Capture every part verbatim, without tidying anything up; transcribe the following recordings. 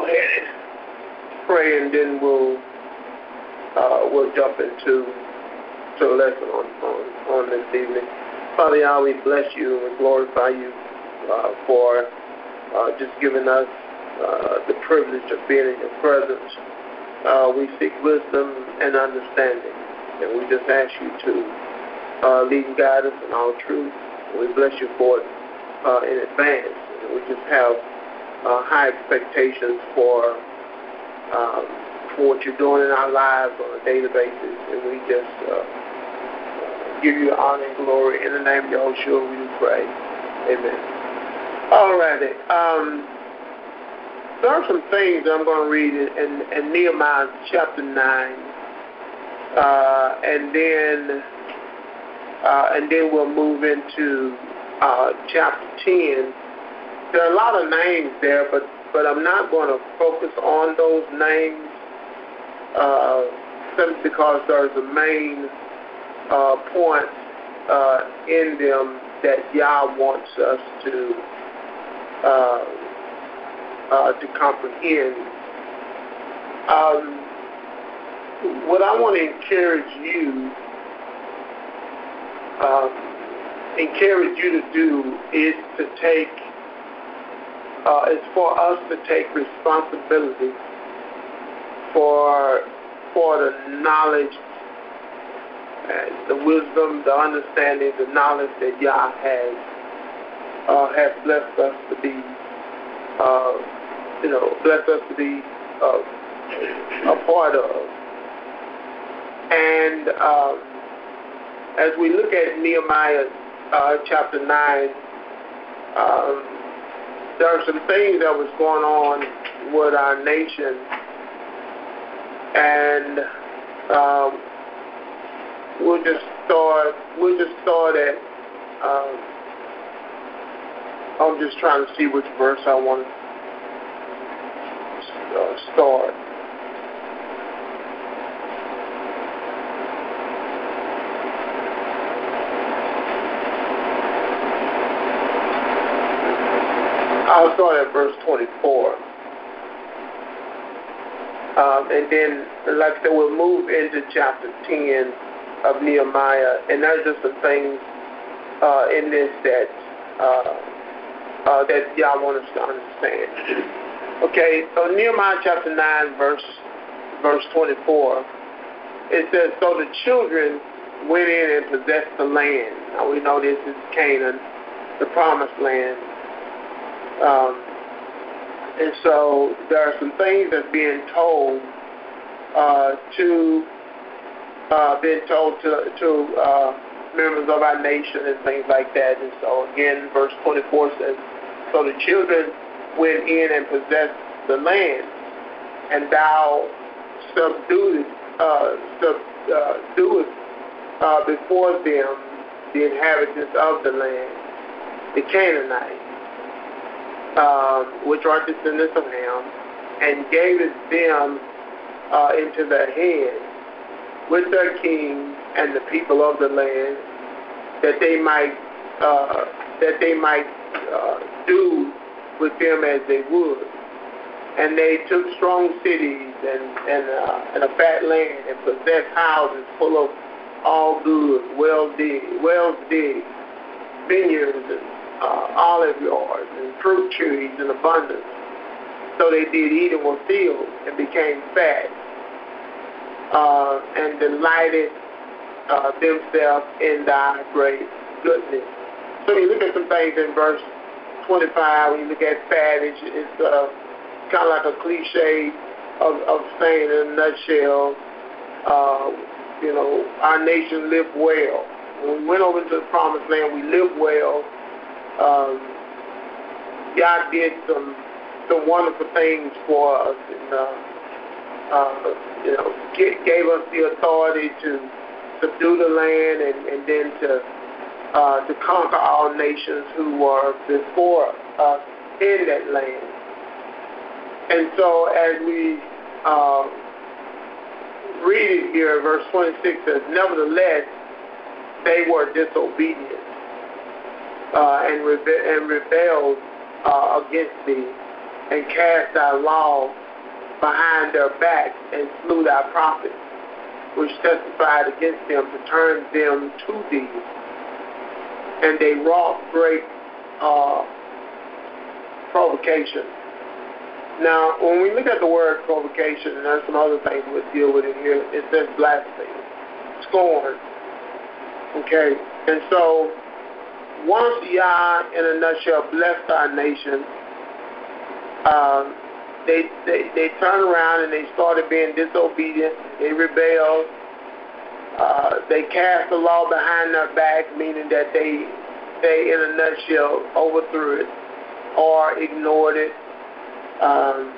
ahead and pray, and then we'll uh, we'll jump into to a lesson on, on, on this evening. Father Yah, we bless you and we glorify you uh, for uh, just giving us uh, the privilege of being in your presence. Uh, we seek wisdom and understanding, and we just ask you to uh, lead and guide us in all truth. We bless you for it uh, in advance. And we just have uh, high expectations for um, for what you're doing in our lives on a daily basis, and we just uh, give you honor and glory in the name of Yahushua. We do pray. Amen. All righty. Um, there are some things that I'm going to read in, in Nehemiah chapter nine, uh, and then uh, and then we'll move into uh, chapter ten. There are a lot of names there, but but I'm not going to focus on those names uh, simply because there's a main uh, point uh, in them that Yah wants us to uh, uh, to comprehend. Um, what I want to encourage you, um, encourage you to do is to take. Uh, it's for us to take responsibility for for the knowledge, and the wisdom, the understanding, the knowledge that Yah has uh, has blessed us to be, uh, you know, blessed us to be uh, a part of. And um, as we look at Nehemiah uh, chapter nine. Um, There are some things that was going on with our nation, and um, we'll just start. We'll just start at. Um, I'm just trying to see which verse I want to uh, start. I'll start at verse twenty-four. Um, and then, like I said, we'll move into chapter ten of Nehemiah. And there's just some things uh, in this that uh, uh, that y'all want us to understand. Okay, so Nehemiah chapter nine, verse verse twenty-four, it says, "So the children went in and possessed the land." Now we know this is Canaan, the promised land. Um, and so there are some things that's being told uh, to uh, being told to to uh, members of our nation and things like that. And so again, verse twenty-four says, "So the children went in and possessed the land, and thou subdued uh, subdued uh, before them the inhabitants of the land, the Canaanites, Um, which are descendants of Ham, and gave it them uh, into their hands with their kings and the people of the land, that they might uh, that they might uh, do with them as they would. And they took strong cities and and, uh, and a fat land, and possessed houses full of all goods, well dig, wells digged, vineyards, and Uh, olive yards and fruit trees in abundance. So they did eat and were filled and became fat, uh, and delighted uh, themselves in thy great goodness." So you look at some things in verse twenty-five. When you look at fat, it's, it's uh, kind of like a cliche of, of saying in a nutshell, uh, you know, our nation lived well. When we went over to the promised land, we lived well. Um, God did some some wonderful things for us, and uh, uh, you know, g- gave us the authority to subdue the land, and, and then to uh, to conquer all nations who were before us in that land. And so, as we uh, read it here, verse twenty-six says, "Nevertheless, they were disobedient." Uh, and, rebe- and rebelled uh, against thee, and cast thy law behind their back and slew thy prophets, which testified against them to turn them to thee. And they wrought great uh, provocation. Now, when we look at the word provocation, and there's some other things we'll deal with in here, it says blasphemy, scorn. Okay? And so, once Yah, in a nutshell, blessed our nation, um, they, they, they turned around and they started being disobedient. They rebelled. Uh, they cast the law behind their back, meaning that they, they, in a nutshell, overthrew it or ignored it. Um,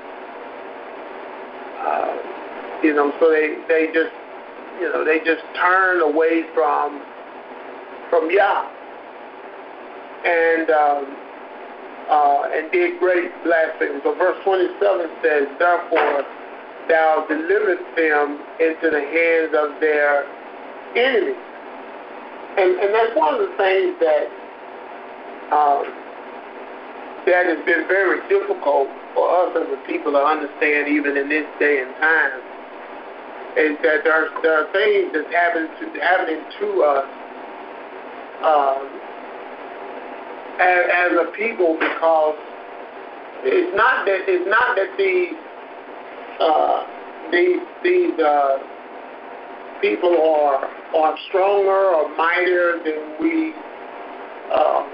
uh, you know, so they, they just, you know, they just turned away from from Yah, and um, uh, and did great blasphemy. So verse twenty-seven says, "Therefore, thou delivered them into the hands of their enemies," and and that's one of the things that um, that has been very difficult for us as a people to understand, even in this day and time, is that there are, there are things that's happening to, happening to us um, as, as a people, because it's not that it's not that these uh, these these uh, people are are stronger or mightier than we. Um,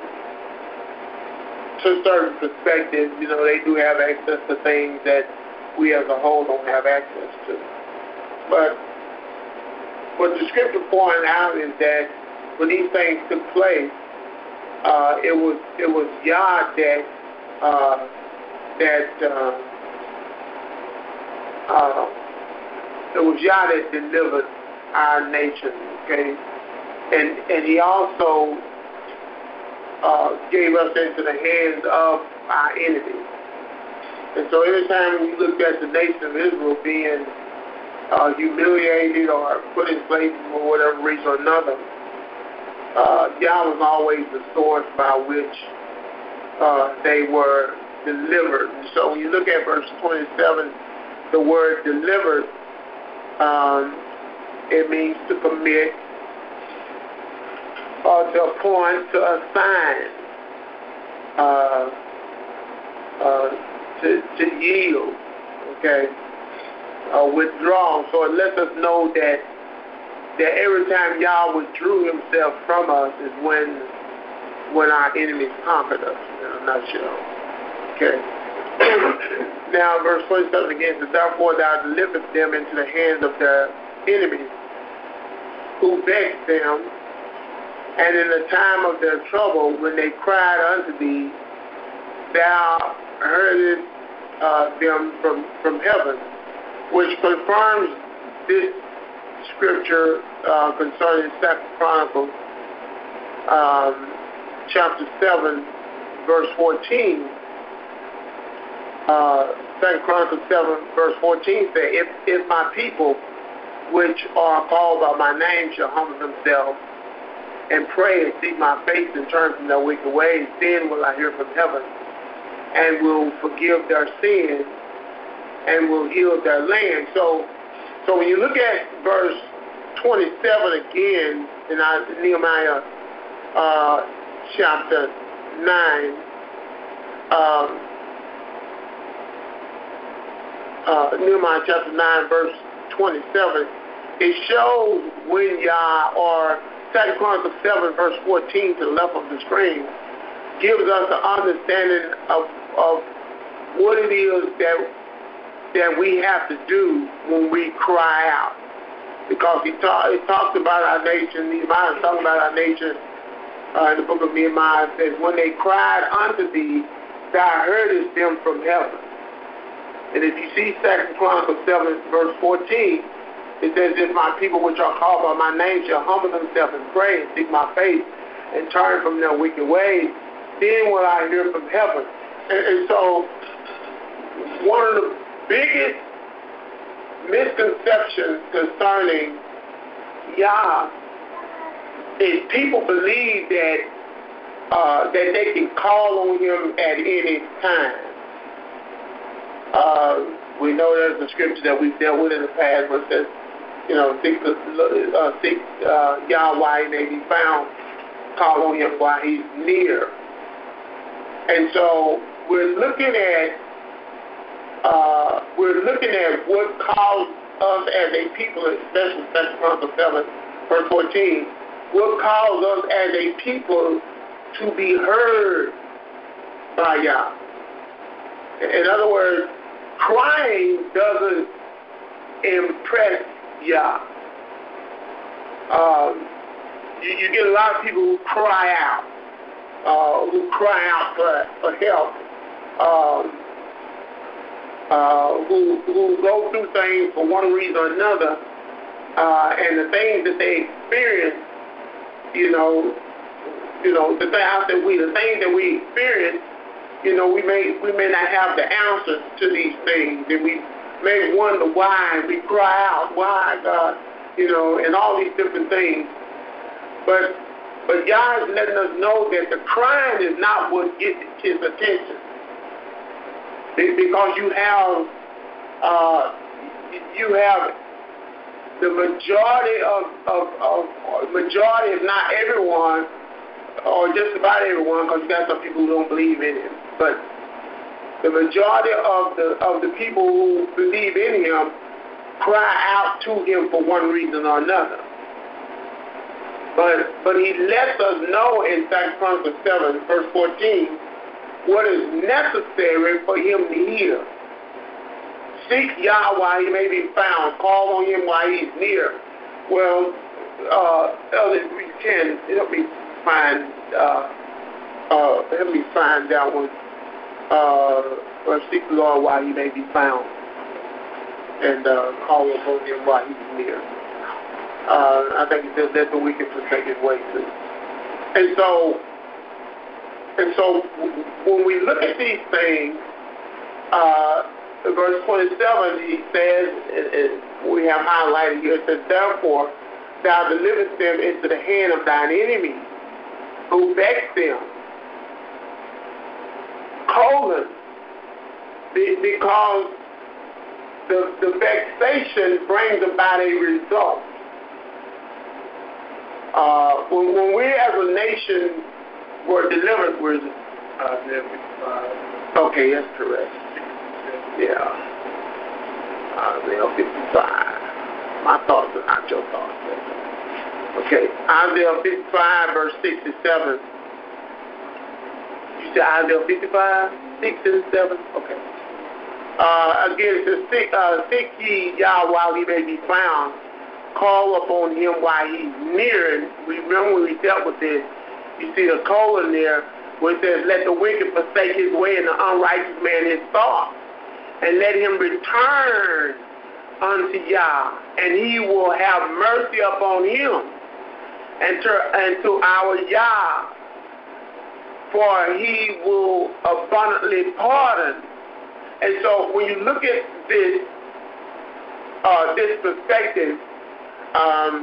To a certain perspective, you know, they do have access to things that we as a whole don't have access to. But what the scripture pointed out is that when these things took place, uh, it was it was Yah that uh, that uh, uh, it was Yah that delivered our nation. Okay, and and He also Uh, gave us into the hands of our enemies. And so every time we looked at the nation of Israel being uh, humiliated or put in place for whatever reason or another, uh, Yah was always the source by which uh, they were delivered. And so when you look at verse twenty-seven, the word delivered, um, it means to commit, or to appoint, to assign, uh, uh, to, to yield, okay, uh, withdraw. So it lets us know that that every time Yah withdrew Himself from us is when when our enemies conquered us, in a nutshell. Okay. Now, verse twenty-seven again says, "Therefore thou delivered them into the hands of their enemies, who vexed them. And in the time of their trouble, when they cried unto thee, thou heardest uh, them from, from heaven," which confirms this scripture uh, concerning Second Chronicles, um, chapter seven, verse fourteen. Uh, Second Chronicles seven, verse fourteen says, if, if my people, which are called by my name, shall humble themselves, and pray and seek my face and turn from their wicked ways, then will I hear from heaven and will forgive their sins and will heal their land. So, so when you look at verse twenty-seven again in Nehemiah uh, chapter nine, um, uh, Nehemiah chapter nine, verse twenty-seven, it shows when Yah, or Second Chronicles seven, verse fourteen, to the left of the screen, gives us an understanding of, of what it is that that we have to do when we cry out. Because he, talk, he talks about our nation, Nehemiah is talking about our nation uh, in the book of Nehemiah. It says, when they cried unto thee, thou heardest them from heaven. And if you see Second Chronicles seven, verse fourteen, it says, if my people which are called by my name shall humble themselves and pray and seek my face and turn from their wicked ways, then will I hear from heaven. And, and so one of the biggest misconceptions concerning Yah is people believe that uh, that they can call on Him at any time. Uh, we know there's a scripture that we've dealt with in the past where it says, you know, seek, uh, seek uh, Yah while he may be found, call on him while he's near. And so we're looking at uh, we're looking at what caused us as a people, especially Second Chronicles seven, verse fourteen, what caused us as a people to be heard by Yah. In other words, crying doesn't impress Yah. Um, you, you get a lot of people who cry out, uh, who cry out for, for help, um, uh, who, who go through things for one reason or another, uh, and the things that they experience, you know, you know, the thing I said we, the things that we experience, you know, we may we may not have the answers to these things, and we may wonder why, and we cry out, why, God, you know, and all these different things. But but Yah is letting us know that the crying is not what gets his attention, because you have uh, you have the majority of, of, of majority, if not everyone, or just about everyone, because you got some people who don't believe in him, but the majority of the of the people who believe in him cry out to him for one reason or another. But but he lets us know in Second Chronicles seven, verse fourteen, what is necessary for him to hear. Seek Yah while he may be found. Call on him while he's near. Well, uh, Elder, we can help me find uh, uh, help me find that one. Uh, or seek the Lord while he may be found, and uh, call upon him while he's near. Uh, I think it says let the wicked forsake his way too. And so, and so, when we look at these things, uh, verse twenty-seven, he says, and, and we have highlighted here, it says, therefore, thou deliverest them into the hand of thine enemies, who vex them. Colon, because the, the vexation brings about a result. Uh, when, when we as a nation were delivered, were uh, okay, that's correct. Yeah, Isaiah fifty-five. My thoughts are not your thoughts. Okay, Isaiah fifty-five, verse six and seven. You said Isaiah fifty-five, six and seven? Okay. Uh, again, it says, seek, uh, seek ye Yah while he may be found. Call upon him while he's near. And we remember when we dealt with this, you see the colon there, where it says, let the wicked forsake his way and the unrighteous man his thought. And let him return unto Yah, and he will have mercy upon him, and to, and to our Yah, for he will abundantly pardon. And so when you look at this uh, this perspective, um,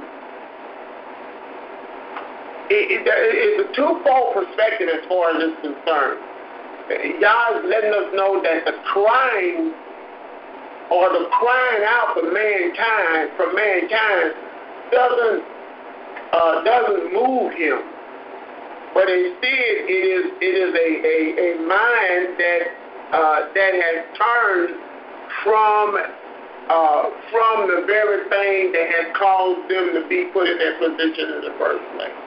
it, it, it's a twofold perspective as far as it's concerned. Yah is letting us know that the crying or the crying out for mankind, for mankind, doesn't uh, doesn't move him. But instead, it is it is a, a, a mind that uh, that has turned from uh, from the very thing that has caused them to be put in that position in the first place.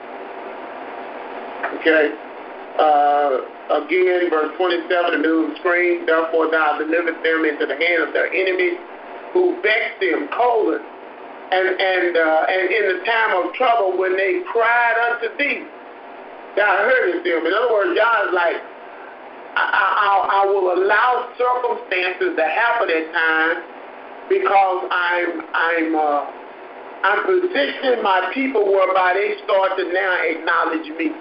Okay. Uh, again, verse twenty-seven, the middle of the screen. Therefore, thou delivered them into the hand of their enemies, who vexed them, colon, and and uh, and in the time of trouble when they cried unto thee. God heard them. In other words, God is like, I, I, I will allow circumstances to happen at times because I'm I'm uh, I'm positioning my people whereby they start to now acknowledge me.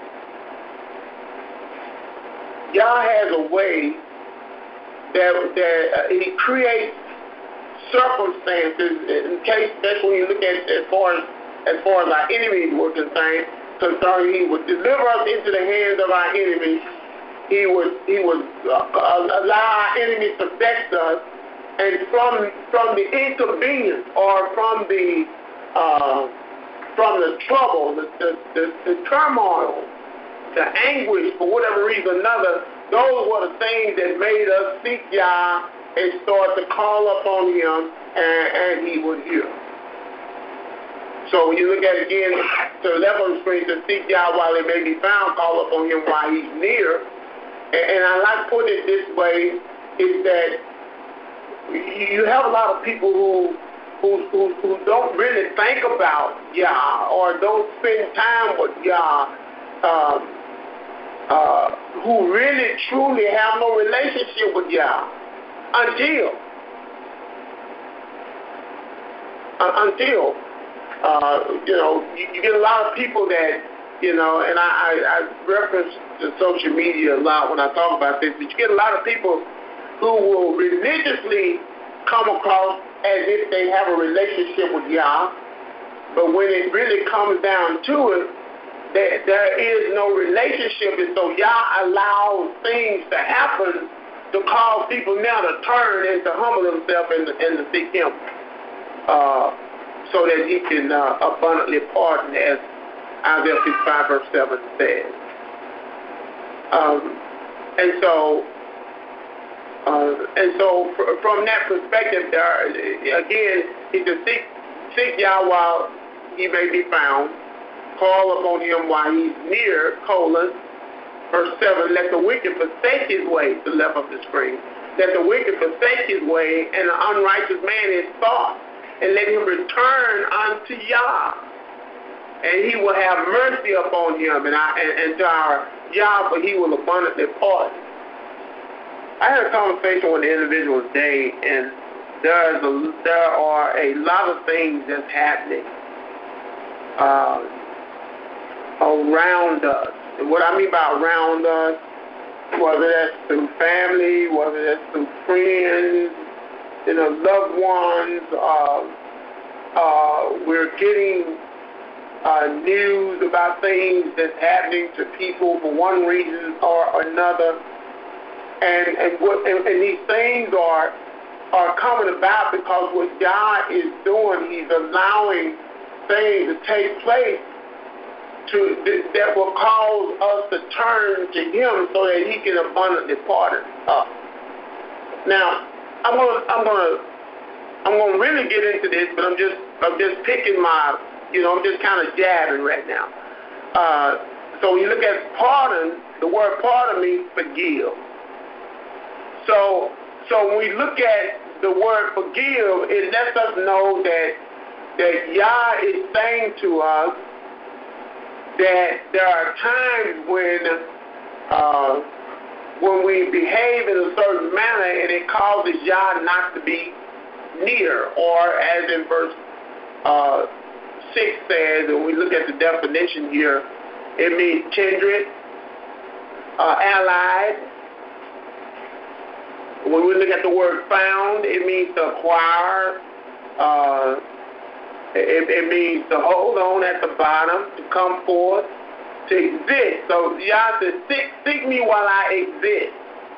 God has a way that that uh, He creates circumstances. In case, that's when you look at it as far as as far as our enemies were concerned. Concerned, He would deliver us into the hands of our enemies. He would He would uh, allow our enemies to vex us, and from from the inconvenience or from the uh, from the trouble, the, the, the, the turmoil, the anguish, for whatever reason or another, those were the things that made us seek Yah and start to call upon Him, and, and He would hear. So when you look at it again, to the left of the screen, to seek Yah while He may be found, call upon Him while He's near. And, and I like putting it this way, is that you have a lot of people who Who, who, who don't really think about Yah or don't spend time with Yah, um, uh, who really truly have no relationship with Yah until, uh, until, uh, you know, you, you get a lot of people that, you know, and I, I, I reference the social media a lot when I talk about this, but you get a lot of people who will religiously come across as if they have a relationship with Yah, but when it really comes down to it, there, there is no relationship, and so Yah allows things to happen to cause people now to turn and to humble themselves and, and to seek Him, uh, so that He can uh, abundantly pardon, as Isaiah fifty-five verse seven says. Um, and so Uh, and so fr- from that perspective, there, again, he said, seek, seek Yah while He may be found, call upon Him while He's near, colon, verse seven, let the wicked forsake his way, to the left of the screen, let the wicked forsake his way, and the unrighteous man his thought, and let him return unto Yah, and He will have mercy upon him, and, I, and, and to our Yah, for He will abundantly pardon. I had a conversation with an individual today, and there's a, there are a lot of things that's happening uh, around us. And what I mean by around us, whether that's through family, whether that's through friends, you know, loved ones, uh, uh, we're getting uh, news about things that's happening to people for one reason or another. And and what and, and these things are are coming about because what God is doing, He's allowing things to take place to that will cause us to turn to Him so that He can abundantly pardon us. Now, I'm gonna I'm gonna I'm gonna really get into this, but I'm just I'm just picking my you know I'm just kind of jabbing right now. Uh, so when you look at pardon, the word pardon means forgive. So, so when we look at the word forgive, it lets us know that that Yah is saying to us that there are times when uh, when we behave in a certain manner and it causes Yah not to be near, or as in verse uh, six says, and we look at the definition here, it means kindred, uh, allied. When we look at the word found, it means to acquire. Uh, it, it means to hold on at the bottom, to come forth, to exist. So Yah says, seek, seek me while I exist.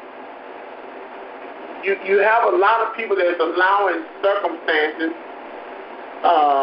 You you have a lot of people that's allowing circumstances uh,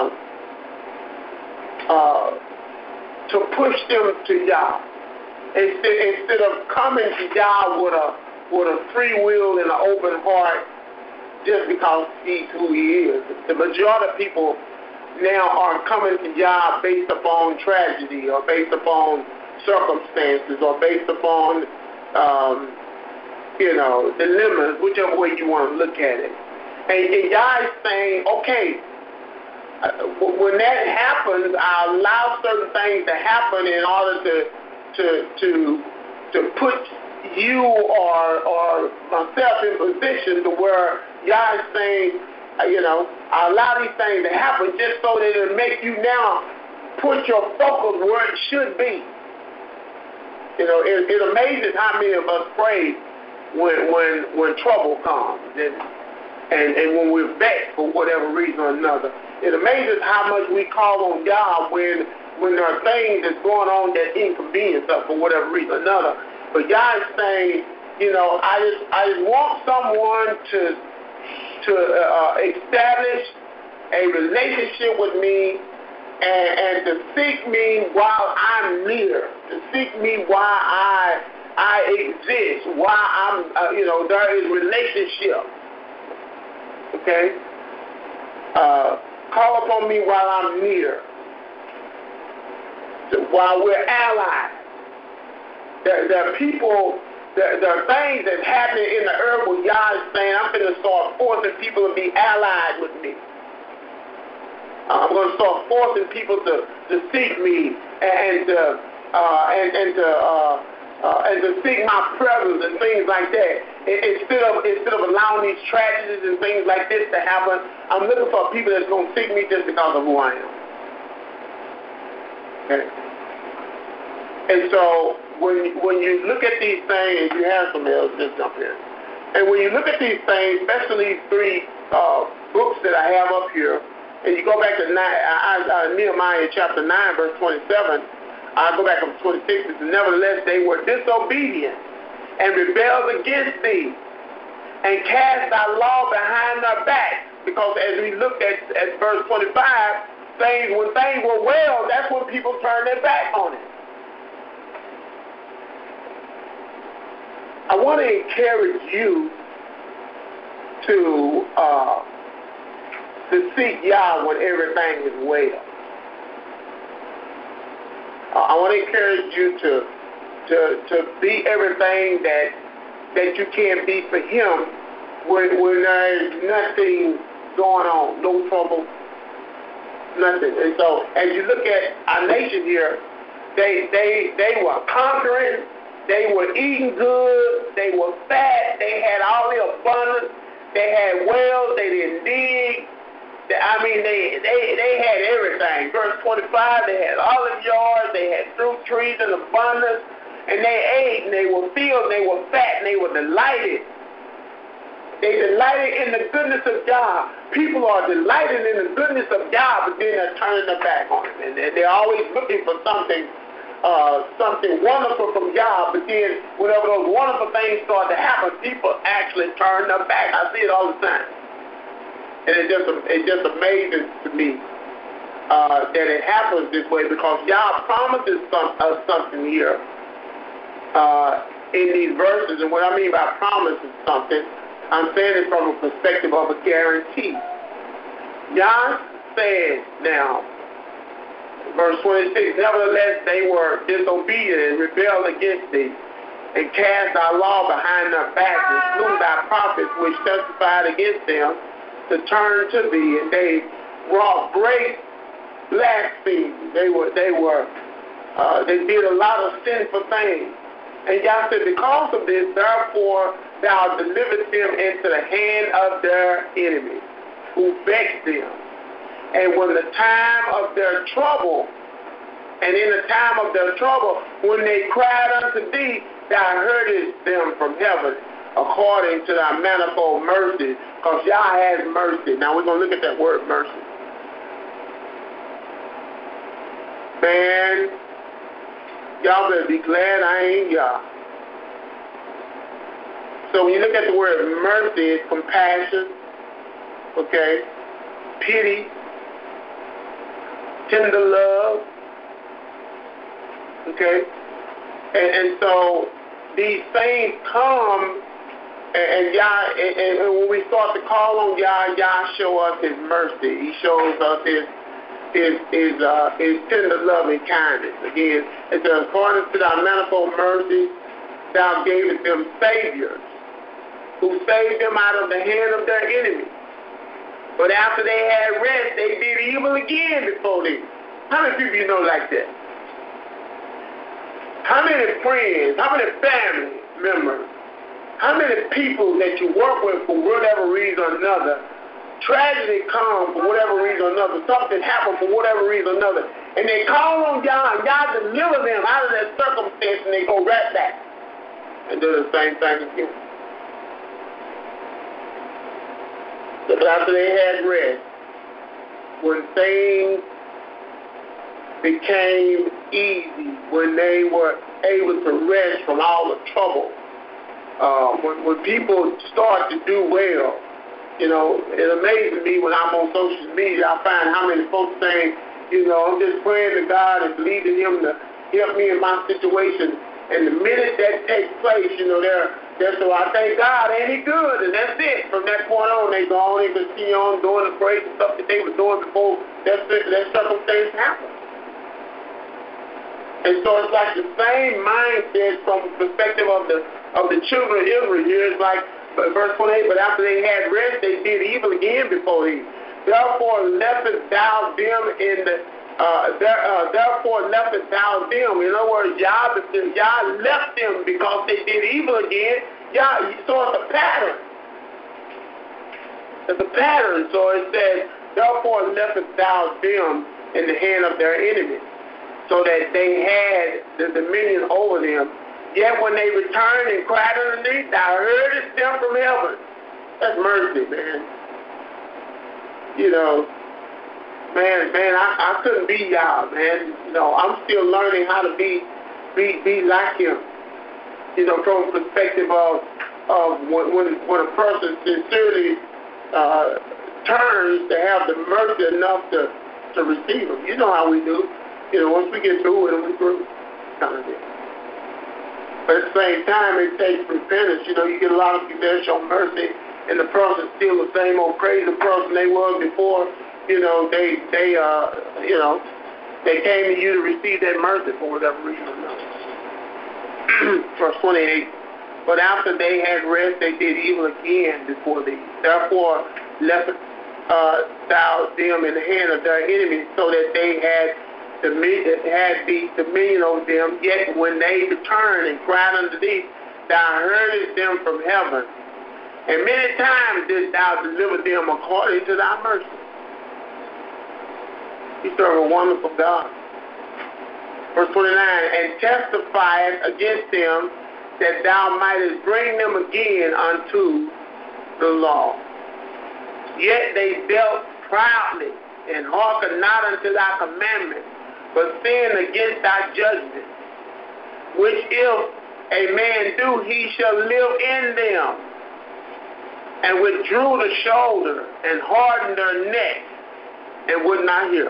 uh, to push them to Yah. Instead, instead of coming to Yah with a with a free will and an open heart just because He's who He is. The majority of people now are coming to Yah based upon tragedy or based upon circumstances or based upon, um, you know, dilemmas, whichever way you want to look at it. And, and Yah is saying, okay, uh, when that happens, I allow certain things to happen in order to to to to put you or or myself in position to where Yah is saying, you know, I allow these things to happen just so that it'll make you now put your focus where it should be. You know, it, it amazes how many of us pray when when when trouble comes and and, and when we're vexed for whatever reason or another. It amazes how much we call on God when when there are things that's going on that inconvenience us for whatever reason or another. But God is saying, you know, I just I just want someone to to uh, establish a relationship with me and, and to seek me while I'm near, to seek me while I I exist, while I'm, uh, you know, there is relationship. Okay? Uh, call upon me while I'm near, so while we're allies. There, there are people, there, there are things that's happening in the earth where God is saying, I'm going to start forcing people to be allied with me. I'm going to start forcing people to, to seek me and to uh, and, and to uh, uh, and to seek my presence and things like that. Instead of instead of allowing these tragedies and things like this to happen, I'm looking for people that's going to seek me just because of who I am. Okay. And so when when you look at these things, you have some else just jump in. And when you look at these things, especially these three uh, books that I have up here. And you go back to nine, uh, uh, Nehemiah chapter nine, verse twenty-seven. I go back up to twenty-six. It says, nevertheless, they were disobedient and rebelled against thee, and cast thy law behind their back. Because as we looked at, at verse twenty-five, things when things were well, that's when people turned their back on it. I want to encourage you to. Uh, to seek Yah when everything is well. Uh, I want to encourage you to to to be everything that that you can be for Him when when there's nothing going on, no trouble, nothing. And so, as you look at our nation here, they they they were conquering, they were eating good, they were fat, they had all the abundance, they had wells, they didn't dig. I mean, they, they, they had everything. Verse twenty-five, they had olive yards, they had fruit trees in abundance, and they ate, and they were filled, and they were fat, and they were delighted. They delighted in the goodness of God. People are delighted in the goodness of God, but then they're turning their back on it. And they're always looking for something uh, something wonderful from God, but then whenever those wonderful things start to happen, people actually turn their back. I see it all the time. And it's just, it's just amazing to me uh, that it happens this way, because Yah promises some, us something here uh, in these verses. And what I mean by promises something, I'm saying it from a perspective of a guarantee. Yah said now, verse twenty-six, nevertheless they were disobedient and rebelled against thee, and cast thy law behind their backs, and slew thy prophets which testified against them, to turn to thee, and they wrought great blasphemy. They were, they were, uh, they did a lot of sinful things. And Yah said, because of this, therefore thou delivered them into the hand of their enemies, who vexed them. And when the time of their trouble, and in the time of their trouble, when they cried unto thee, thou heardest them from heaven, according to thy manifold mercy, because Yah has mercy. Now we're going to look at that word mercy. Man, y'all better be glad I ain't Yah. So when you look at the word mercy, it's compassion, okay, pity, tender love, okay, and, and so these things come. And Yah, and, and when we start to call on Yah, Yah show us His mercy. He shows us His His His, uh, his tender love and kindness. Again, it says, according to thy manifold mercy, thou gavest them saviors, who saved them out of the hand of their enemies. But after they had rest, they did evil again before thee. How many people you know like that? How many friends? How many family members? How many people that you work with for whatever reason or another, tragedy comes for whatever reason or another, something happens for whatever reason or another, and they call on God, and God delivers them out of that circumstance, and they go right back and do the same thing again. But after they had rest, when things became easy, when they were able to rest from all the trouble, Uh, when, when people start to do well, You know, it amazes me when I'm on social media, I find how many folks saying, you know, I'm just praying to God and believing Him to help me in my situation. And the minute that takes place, you know, they're, they're so I thank God, ain't He good? And that's it. From that point on, they go on and continue on doing the crazy stuff that they were doing before that, that circumstance happened. And so it's like the same mindset from the perspective of the of the children of Israel here. It's like verse twenty-eight, but after they had rest, they did evil again before Thee. Therefore leftest thou them in the uh, there, uh, therefore leftest thou them. In other words, Yah, Yah left them because they did evil again. Yah, so it's a pattern. It's a pattern. So it says, therefore leftest thou them in the hand of their enemies, so that they had the dominion over them. Yet when they returned and cried unto Thee, Thou heardest them from heaven. That's mercy, man. You know, man, man, I, I couldn't be Yah, man. You know, I'm still learning how to be, be, be like Him. You know, from the perspective of, of when, when, when a person sincerely uh, turns to have the mercy enough to, to receive Him. You know how we do. You know, once we get through with Him, we're through. Kind of thing. But at the same time, it takes repentance. You know, you get a lot of people that show mercy, and the person's still the same old crazy person they was before. You know, they, they, uh, you know, they came to you to receive that mercy for whatever reason or another. Verse twenty-eight. But after they had rest, they did evil again before Thee. Therefore, left uh, Thou them in the hand of their enemies, so that they had Dominion, had the dominion over them. Yet when they returned and cried unto Thee, Thou heardest them from heaven, and many times didst Thou deliver them according to Thy mercy. You serve a wonderful God. Verse twenty-nine, and testified against them that Thou mightest bring them again unto the law. Yet they dealt proudly and hearkened not unto Thy commandments, but sinned against Thy judgment, which if a man do, he shall live in them, and withdrew the shoulder, and hardened their neck, and would not hear.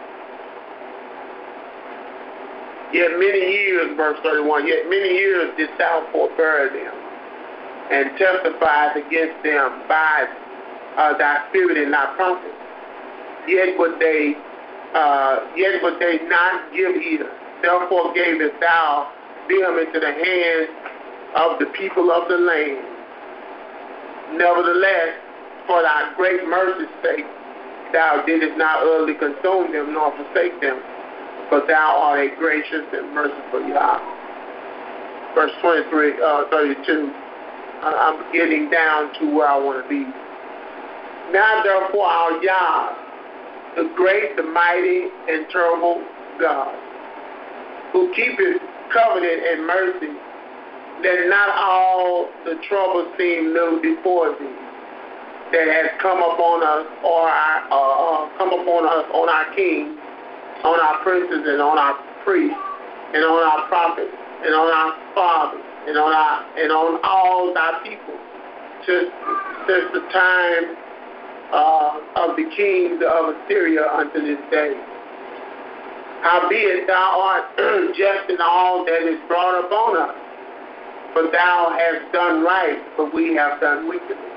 Yet many years, verse thirty-one, yet many years didst Thou forbear them, and testified against them by uh, Thy Spirit and Thy prophets. Yet would they Uh, yet would they not give ear. Therefore gavest Thou them into the hands of the people of the land. Nevertheless, for Thy great mercy's sake, Thou didst not utterly consume them nor forsake them, but Thou art a gracious and merciful Yah. Verse twenty-three, uh, thirty-two. I'm getting down to where I want to be. Now therefore our Yah, the great, the mighty, and terrible God, who keepeth covenant and mercy, let not all the trouble seem little before Thee, that has come upon us, or our, uh, come upon us, on our kings, on our princes, and on our priests, and on our prophets, and on our fathers, and on our, and on all Thy people, since, since the time Uh, of the kings of Assyria unto this day. Howbeit Thou art just in all that is brought upon us, for Thou hast done right, but we have done wickedly.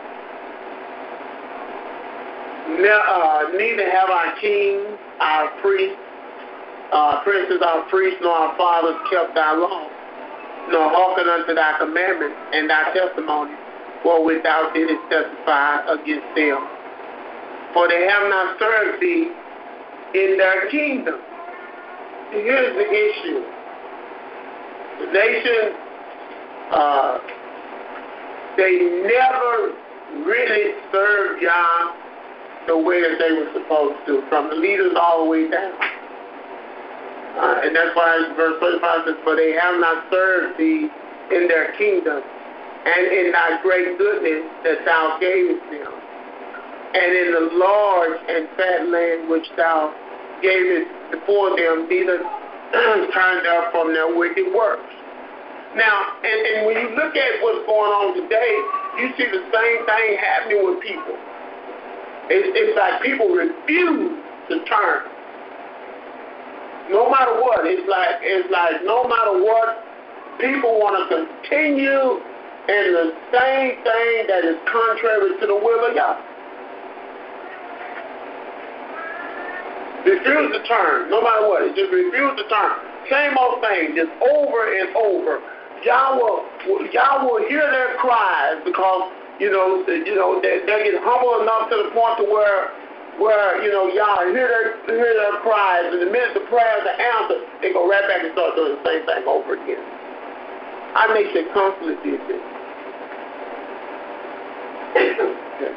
Ne- uh, neither have our kings, our priests, our princes, our priests, nor our fathers kept Thy law, nor hearkened unto Thy commandments and Thy testimonies, wherewith Thou didst testify against them. For they have not served Thee in their kingdom. And here's the issue. The nation, uh, they never really served Yah the way that they were supposed to, from the leaders all the way down. Uh, and that's why verse thirty-five says, for they have not served Thee in their kingdom, and in Thy great goodness that Thou gavest them, and in the large and fat land which Thou gavest before them, neither turned them from their wicked works. Now, and, and when you look at what's going on today, you see the same thing happening with people. It's, it's like people refuse to turn. No matter what, it's like it's like no matter what, people want to continue in the same thing that is contrary to the will of God. Refuse to turn, no matter what. Just refuse to turn. Same old thing, just over and over. Y'all will, y'all will hear their cries because you know, you know they, they get humble enough to the point to where, where you know, y'all hear their hear their cries, and the minute the prayers are answered, they go right back and start doing the same thing over again. I make sure constantly did this. Okay.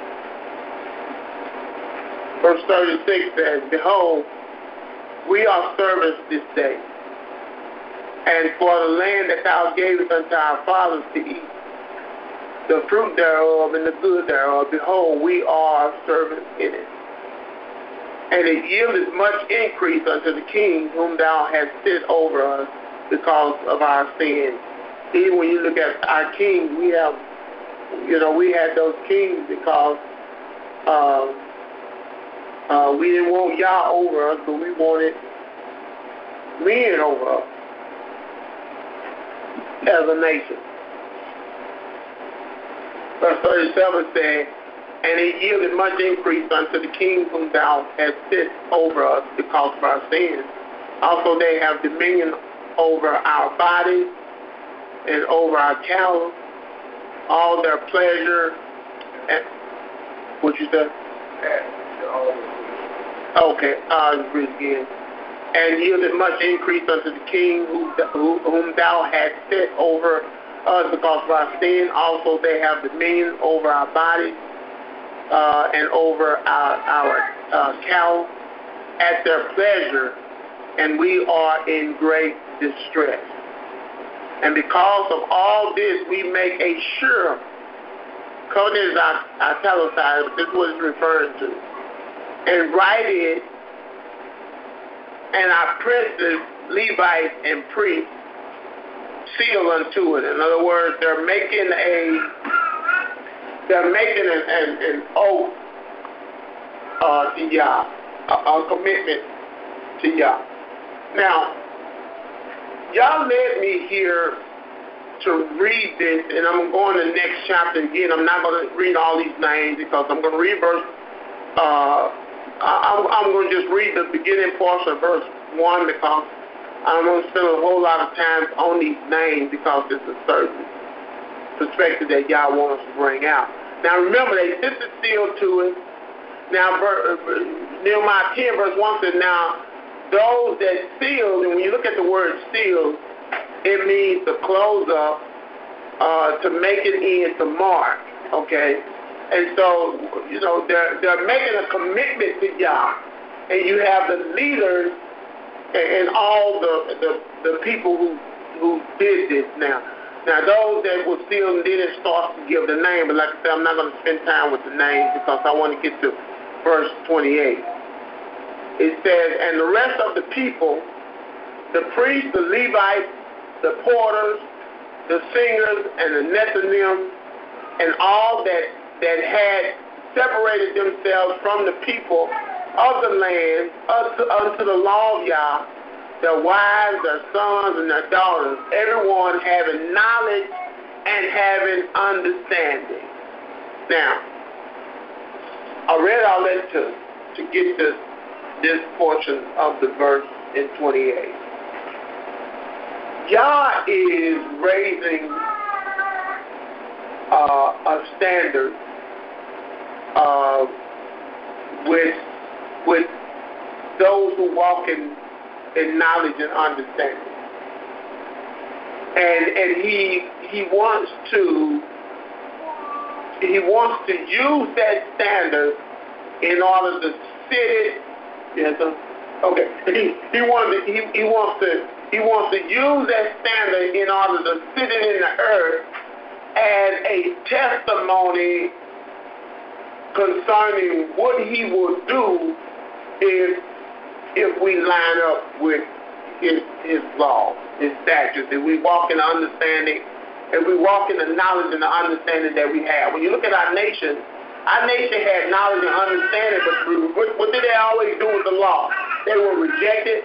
Verse thirty-six says, "Behold, we are servants this day, and for the land that thou gavest unto our fathers to eat, the fruit thereof and the good thereof, behold, we are servants in it. And it yielded much increase unto the king whom thou hast set over us because of our sins." Even when you look at our kings, we have, you know, we had those kings because uh, uh, we didn't want Yah over us, but we wanted men over us as a nation. Verse thirty-seven said, "And it yielded much increase unto the king whom thou hast set over us because of our sins. Also they have dominion over our bodies and over our cattle, all their pleasure." And what you said? Okay, I'll uh, read again. "And yielded much increase unto the king who, who, whom thou hast set over us because of our sin. Also they have dominion over our bodies uh, and over our, our uh, cattle at their pleasure, and we are in great distress. And because of all this, we make a sure," covenant is italicized, but this is what it's referring to, "and write it, and our princes, Levites, and priests seal unto it." In other words, they're making a they're making an, an, an oath uh, to Yah, a, a commitment to Yah. Now, Yah led me here to read this, and I'm going to the next chapter again. I'm not going to read all these names because I'm going to read verse. Uh, I'm, I'm going to just read the beginning portion of verse one because I'm going to spend a whole lot of time on these names because it's a certain perspective that Yah wants us to bring out. Now remember, they sit the seal to it. Now Nehemiah ten verse one says, "Now those that sealed," and when you look at the word seal, it means to close up, uh, to make it in, to mark, okay? And so, you know, they're, they're making a commitment to Yah, and you have the leaders and all the, the, the people who, who did this now. Now, those that were sealed, then it starts to give the name, but like I said, I'm not going to spend time with the names because I want to get to verse twenty-eight. It says, "And the rest of the people, the priests, the Levites, the porters, the singers, and the Nethinim, and all that, that had separated themselves from the people of the land unto, unto the law of Yah, their wives, their sons, and their daughters, everyone having knowledge and having understanding." Now, I read all that to, to get to this portion of the verse in twenty-eight. Yah is raising uh, a standard uh, with with those who walk in, in knowledge and understanding, and and he he wants to he wants to use that standard in order to sit it. Yes, sir. Okay. He he wants to, he he wants to. He wants to use that standard in order to sit it in the earth as a testimony concerning what he will do if if we line up with his his law, his statutes, if we walk in understanding and we walk in the knowledge and the understanding that we have. When you look at our nation, our nation had knowledge and understanding, but what, what did they always do with the law? They were rejected.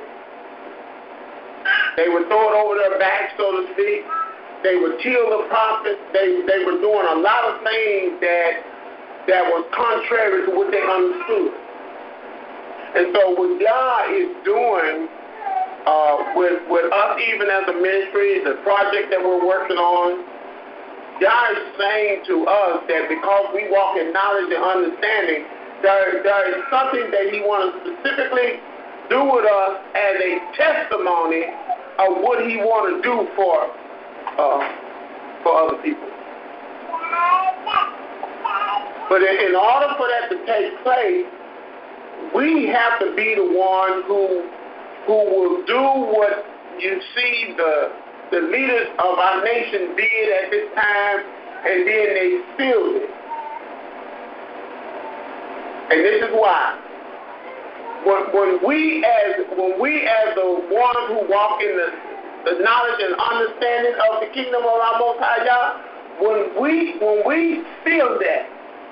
They would throw it over their back, so to speak. They would kill the prophets. They they were doing a lot of things that that was contrary to what they understood. And so what God is doing uh, with with us, even as a ministry, the project that we're working on, God is saying to us that because we walk in knowledge and understanding, there there is something that He wants to specifically do with us as a testimony of what He wants to do for. Uh, for other people. But in, in order for that to take place, we have to be the one who who will do what you see the the leaders of our nation did at this time, and then they sealed it. And this is why. When, when we as when we as the ones who walk in the the knowledge and understanding of the kingdom of our Most High Yah, when we when we seal that,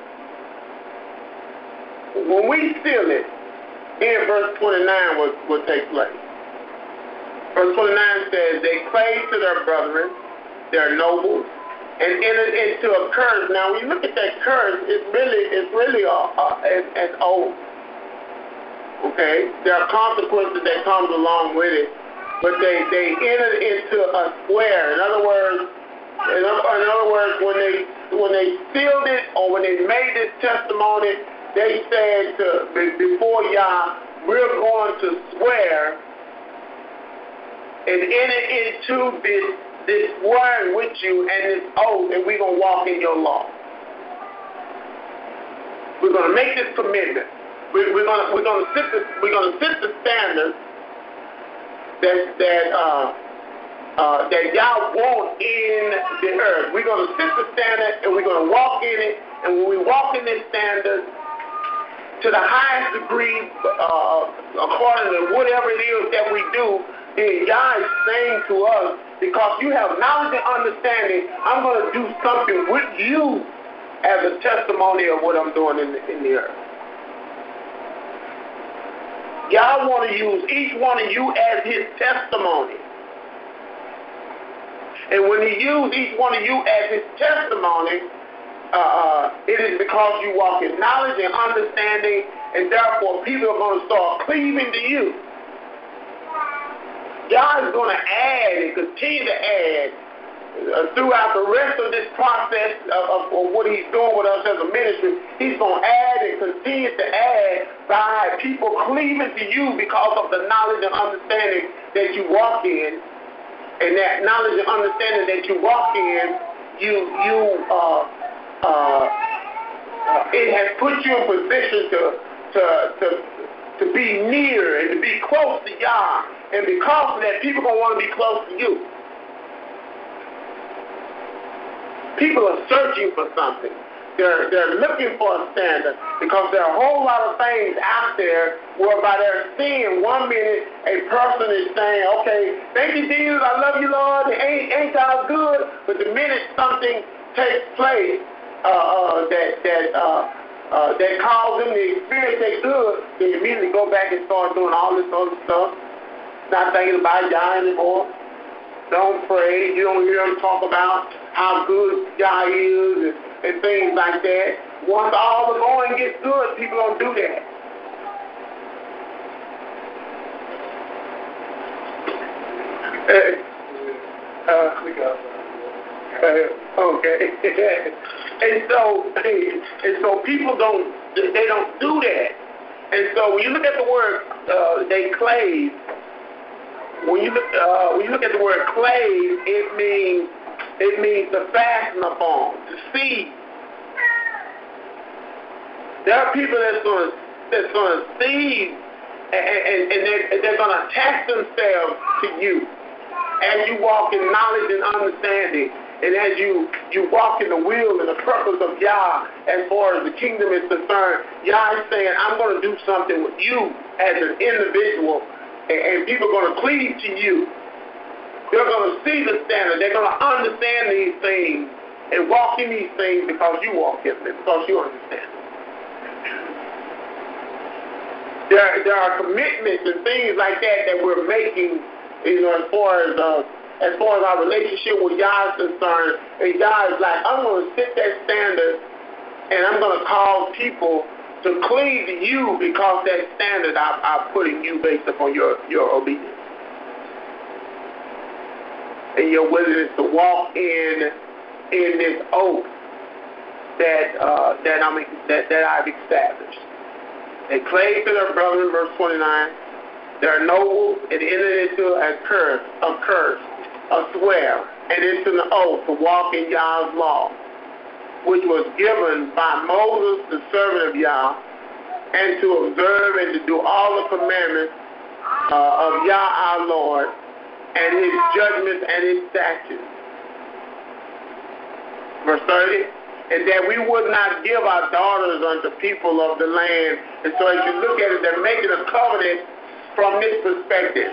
when we seal it, then verse twenty-nine will, will take place. Verse twenty-nine says, they clave to their brethren, their nobles, and entered into a curse. Now, when you look at that curse, it's really it's really a, a, an, an oath. Okay, there are consequences that comes along with it. But they, they entered into a square. In other words, in other words, when they when they sealed it or when they made this testimony, they said to, before Yah, we're going to swear and enter into this this word with you and this oath, and we're gonna walk in your law. We're gonna make this commitment. We're, we're gonna we're gonna set the we're gonna set the standard that that uh, uh, that y'all want in the earth. We're going to set the standard and we're going to walk in it. And when we walk in this standard to the highest degree, uh, according to whatever it is that we do, then God is saying to us, because you have knowledge and understanding, I'm going to do something with you as a testimony of what I'm doing in the, in the earth. God want to use each one of you as His testimony. And when He uses each one of you as His testimony, uh, it is because you walk in knowledge and understanding, and therefore people are going to start cleaving to you. God is going to add and continue to add uh, throughout the rest of this process of, of, of what He's doing with us as a ministry. He's going to add and continue to add by people cleaving to you because of the knowledge and understanding that you walk in. And that knowledge and understanding that you walk in, you you uh, uh, uh, it has put you in position to to to to be near and to be close to Yah. And because of that, people are going to want to be close to you. People are searching for something. They're, they're looking for a standard because there are a whole lot of things out there whereby they're seeing one minute a person is saying, okay, thank you, Jesus, I love you, Lord, ain't, ain't God good? But the minute something takes place uh, uh, that that uh, uh, that calls them to experience they good, they immediately go back and start doing all this other stuff, not thinking about Yah anymore. Don't pray. You don't hear them talk about how good Yah is and, and things like that. Once all the going gets good, people don't do that. uh, uh, okay. and so, and so people don't. They don't do that. And so when you look at the word, uh, they clave. When you look, uh, when you look at the word clave, it means it means to fasten upon, to see. There are people that's going to that's going to see, and, and, and they're, they're going to attach themselves to you as you walk in knowledge and understanding, and as you you walk in the will and the purpose of Yah as far as the kingdom is concerned. Yah is saying, I'm going to do something with you as an individual. And people are going to cleave to you. They're going to see the standard. They're going to understand these things and walk in these things because you walk in them, because you understand them. There, there are commitments and things like that that we're making, you know, as far as uh, as far as our relationship with Yah is concerned. And Yah is like, I'm going to set that standard, and I'm going to cause people to cleave to you because that standard I, I put in you based upon your, your obedience and your willingness to walk in in this oath that uh, that I'm that, that I've established. They clave to their brother in verse twenty-nine. They're noble and entered into a curse, a curse, a swear, and into an oath to walk in Yah's law, which was given by Moses, the servant of Yah, and to observe and to do all the commandments uh, of Yah our Lord, and his judgments and his statutes. Verse thirty. And that we would not give our daughters unto people of the land. And so as you look at it, they're making a covenant from this perspective.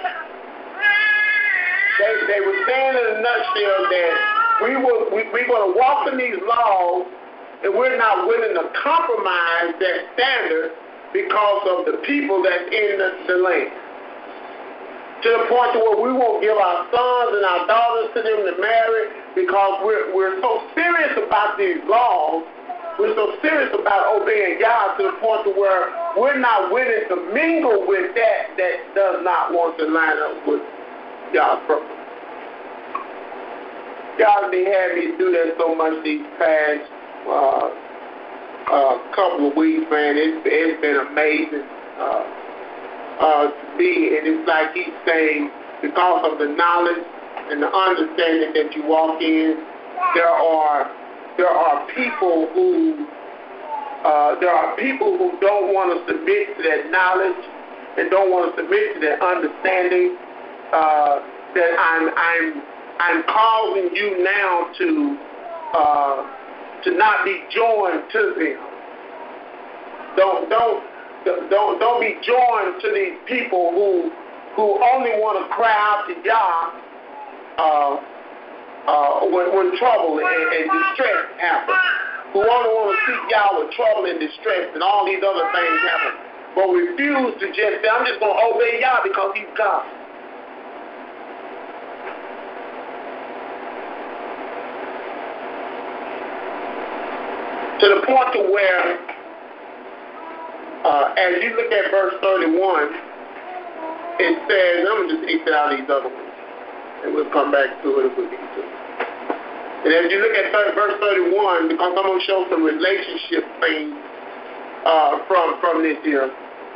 They, they were saying in a nutshell that we will, we, we're going to walk in these laws, and we're not willing to compromise that standard because of the people that's in the, the land. To the point to where we won't give our sons and our daughters to them to marry because we're we're so serious about these laws, we're so serious about obeying God to the point to where we're not willing to mingle with that that does not want to line up with God's purpose. God be had me do that so much these past uh, uh, couple of weeks, man. It's, it's been amazing. Uh, Uh, to be, and it's like he's saying, because of the knowledge and the understanding that you walk in, there are there are people who uh, there are people who don't want to submit to that knowledge and don't want to submit to that understanding. Uh, that I'm I'm I'm causing you now to uh, to not be joined to them. Don't don't. Don't don't be joined to these people who who only want to cry out to Yah uh, uh, when, when trouble and, and distress happen. Who only want to seek Yah when trouble and distress and all these other things happen, but refuse to just say, I'm just going to obey Yah because He's God. To the point to where Uh, as you look at verse thirty-one, it says, I'm going to just exit out these other ones, and we'll come back to it if we need to. And as you look at verse thirty-one, because I'm going to show some relationship things uh, from, from this here.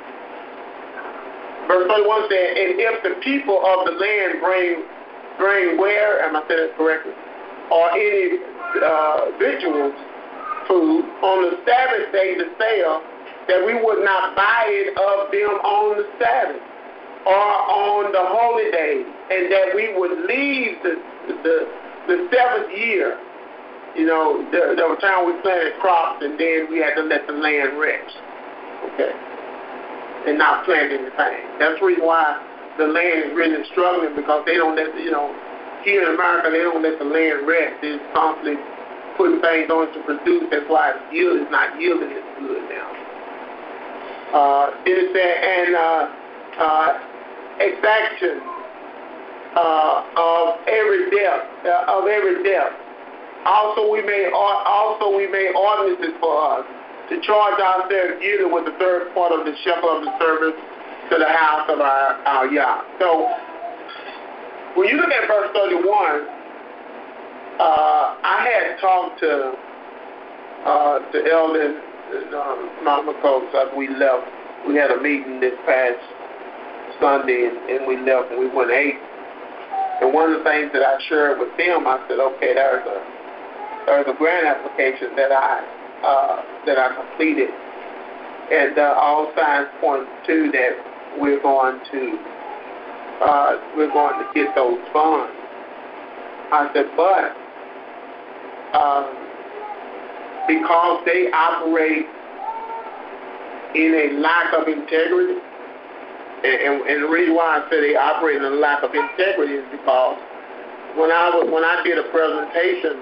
Verse thirty-one says, and if the people of the land bring, bring where, am I saying that correctly, or any uh, victuals, food, on the Sabbath day to sell, that we would not buy it of them on the Sabbath or on the holy day, and that we would leave the the, the seventh year. You know, there, there were times we planted crops, and then we had to let the land rest, okay, and not plant anything. That's the reason why the land is really struggling, because they don't let the, you know, here in America, they don't let the land rest. They're constantly putting things on it to produce. That's why the yield is not yielding as good now. Uh, it said, and uh, uh, exaction uh, of every depth, uh, of every depth. Also, we made also we made ordinances for us to charge ourselves yearly with the third part of the shekel of the service to the house of our, our Yah. So, when you look at verse thirty-one, uh, I had talked to uh, to Elden. Um, Mama Coach, uh, we left. We had a meeting this past Sunday, and, and we left, and we went eight. And one of the things that I shared with them, I said, okay, there's a there's a grant application that I uh, that I completed, and uh, all signs point to that we're going to uh, we're going to get those funds. I said, but. Um, Because they operate in a lack of integrity, and, and, and the reason why I say they operate in a lack of integrity is because when I was when I did a presentation,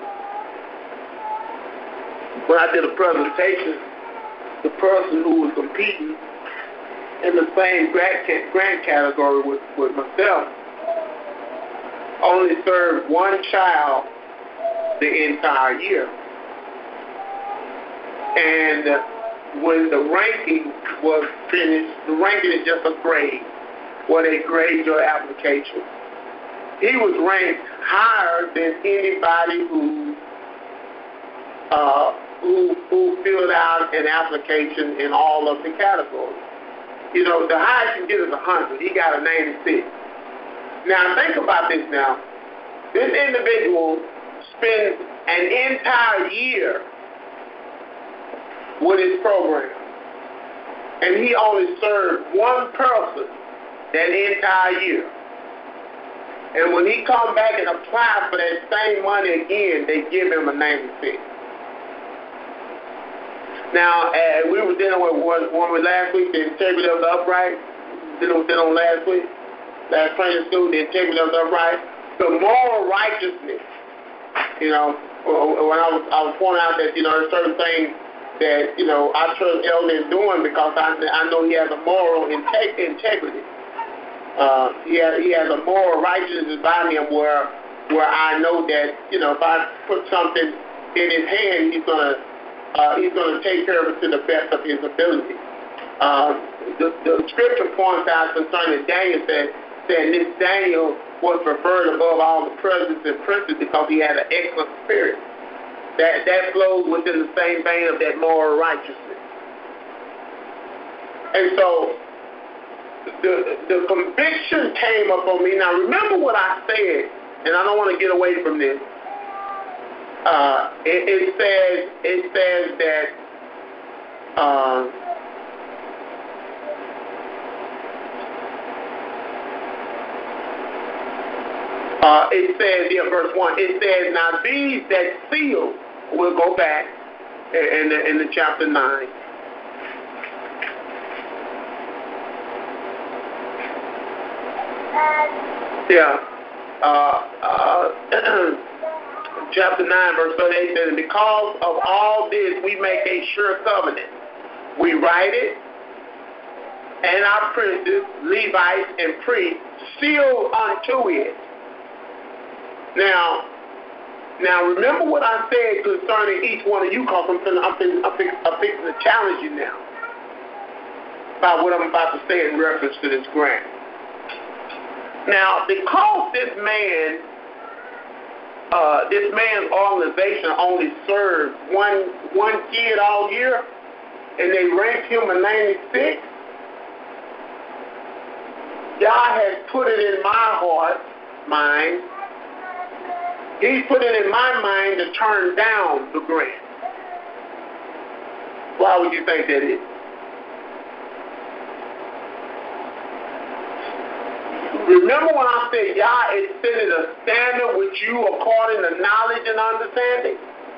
when I did a presentation, the person who was competing in the same grant grant category with, with myself only served one child the entire year. And when the ranking was finished, the ranking is just a grade, where they grade your application. He was ranked higher than anybody who uh, who, who filled out an application in all of the categories. You know, the highest you get is one hundred. He got a ninety-six. Now, think about this now. This individual spends an entire year with his program, and he only served one person that entire year. And when he come back and apply for that same money again, they give him a ninety-six. Now, uh, we were dealing with one, one with last week, the integrity of the upright. Dealing with that on last week, last training school, the integrity of the upright. The moral righteousness. You know, when I was I was pointing out that, you know, there's certain things that, you know, I trust Elder in doing because I I know he has a moral integ- integrity. Uh, he has he has a moral righteousness about him where where I know that, you know, if I put something in his hand, he's gonna Uh, he's going to take care of it to the best of his ability. Uh, the, the scripture points out concerning Daniel that, that this Daniel was preferred above all the presidents and princes because he had an excellent spirit. That, that flows within the same vein of that moral righteousness. And so the, the conviction came up on me. Now remember what I said, and I don't want to get away from this. Uh, it, it says it says that um, uh, it says yeah, verse one. It says, now these that seal, we'll go back in the, in the chapter nine. Yeah. Uh, uh, Chapter nine, verse thirty-eight says, because of all this we make a sure covenant. We write it, and our princes, Levites, and priests seal unto it. Now, now remember what I said concerning each one of you, because I'm fixing I'm fixing, I'm fixing, I'm fixing to challenge you now about what I'm about to say in reference to this grant. Now, because this man Uh, this man's organization only served one one kid all year, and they ranked him a ninety-six. God has put it in my heart, mind. He's put it in my mind to turn down the grant. Why would you think that is? Remember when I said Yah is setting a standard with you according to knowledge and understanding?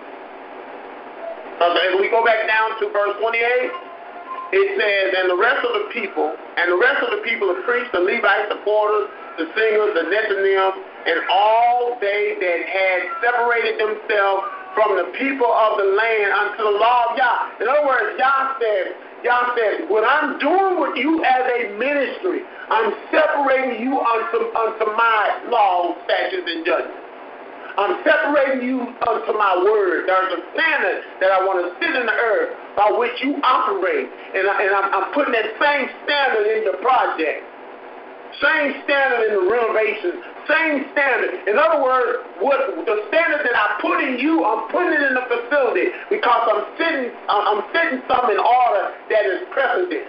Okay, when we go back down to verse twenty-eight, it says, and the rest of the people, and the rest of the people, the priests, the Levites, the porters, the singers, the Nethinim, and all they that had separated themselves from the people of the land unto the law of Yah. In other words, Yah said, Yah said, what I'm doing with you as a ministry, I'm separating you unto, unto my laws, statutes, and judgments. I'm separating you unto my word. There's a standard that I want to sit in the earth by which you operate. And, I, and I'm, I'm putting that same standard in the project. Same standard in the renovation. Same standard. In other words, what the standard that I put in you, I'm putting it in the facility because I'm sitting, I'm setting something in order that is precedent.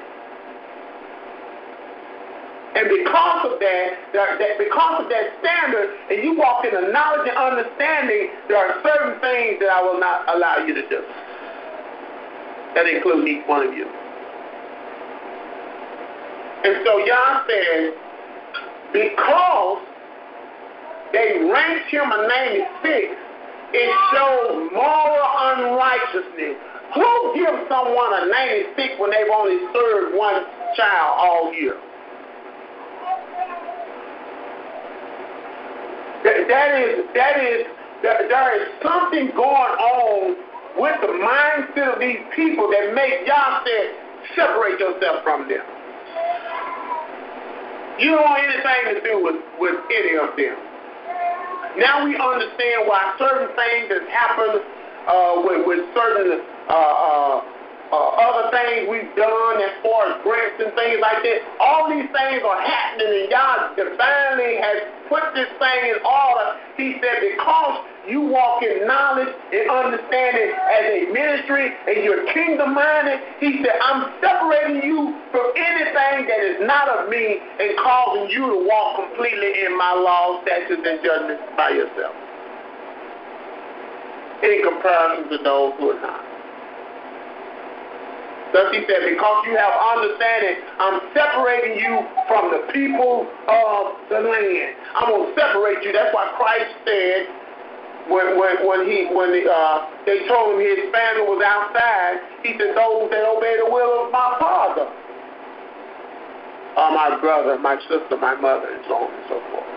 And because of that, that, that, because of that standard, and you walk in the knowledge and understanding, there are certain things that I will not allow you to do. That includes each one of you. And so Yah says, because they ranked him a ninety-six, it shows moral unrighteousness. Who gives someone a ninety-six when they've only served one child all year? That, that is, that is, that there is something going on with the mindset of these people that make Yah say, separate yourself from them. You don't want anything to do with, with any of them. Now we understand why certain things have happened uh, with, with certain uh, uh, uh, other things we've done as far as grants and things like that. All these things are happening, and God divinely has put this thing in order. He said, because you walk in knowledge and understanding as a ministry and you're kingdom-minded, he said, I'm separating you from anything that is not of me and causing you to walk completely in my laws, statutes, and judgments by yourself, in comparison to those who are not. Thus he said, because you have understanding, I'm separating you from the people of the land. I'm going to separate you. That's why Christ said, when when, when he when the, uh, they told him his family was outside, he said, those that obey the will of my Father are my brother, my sister, my mother, and so on and so forth.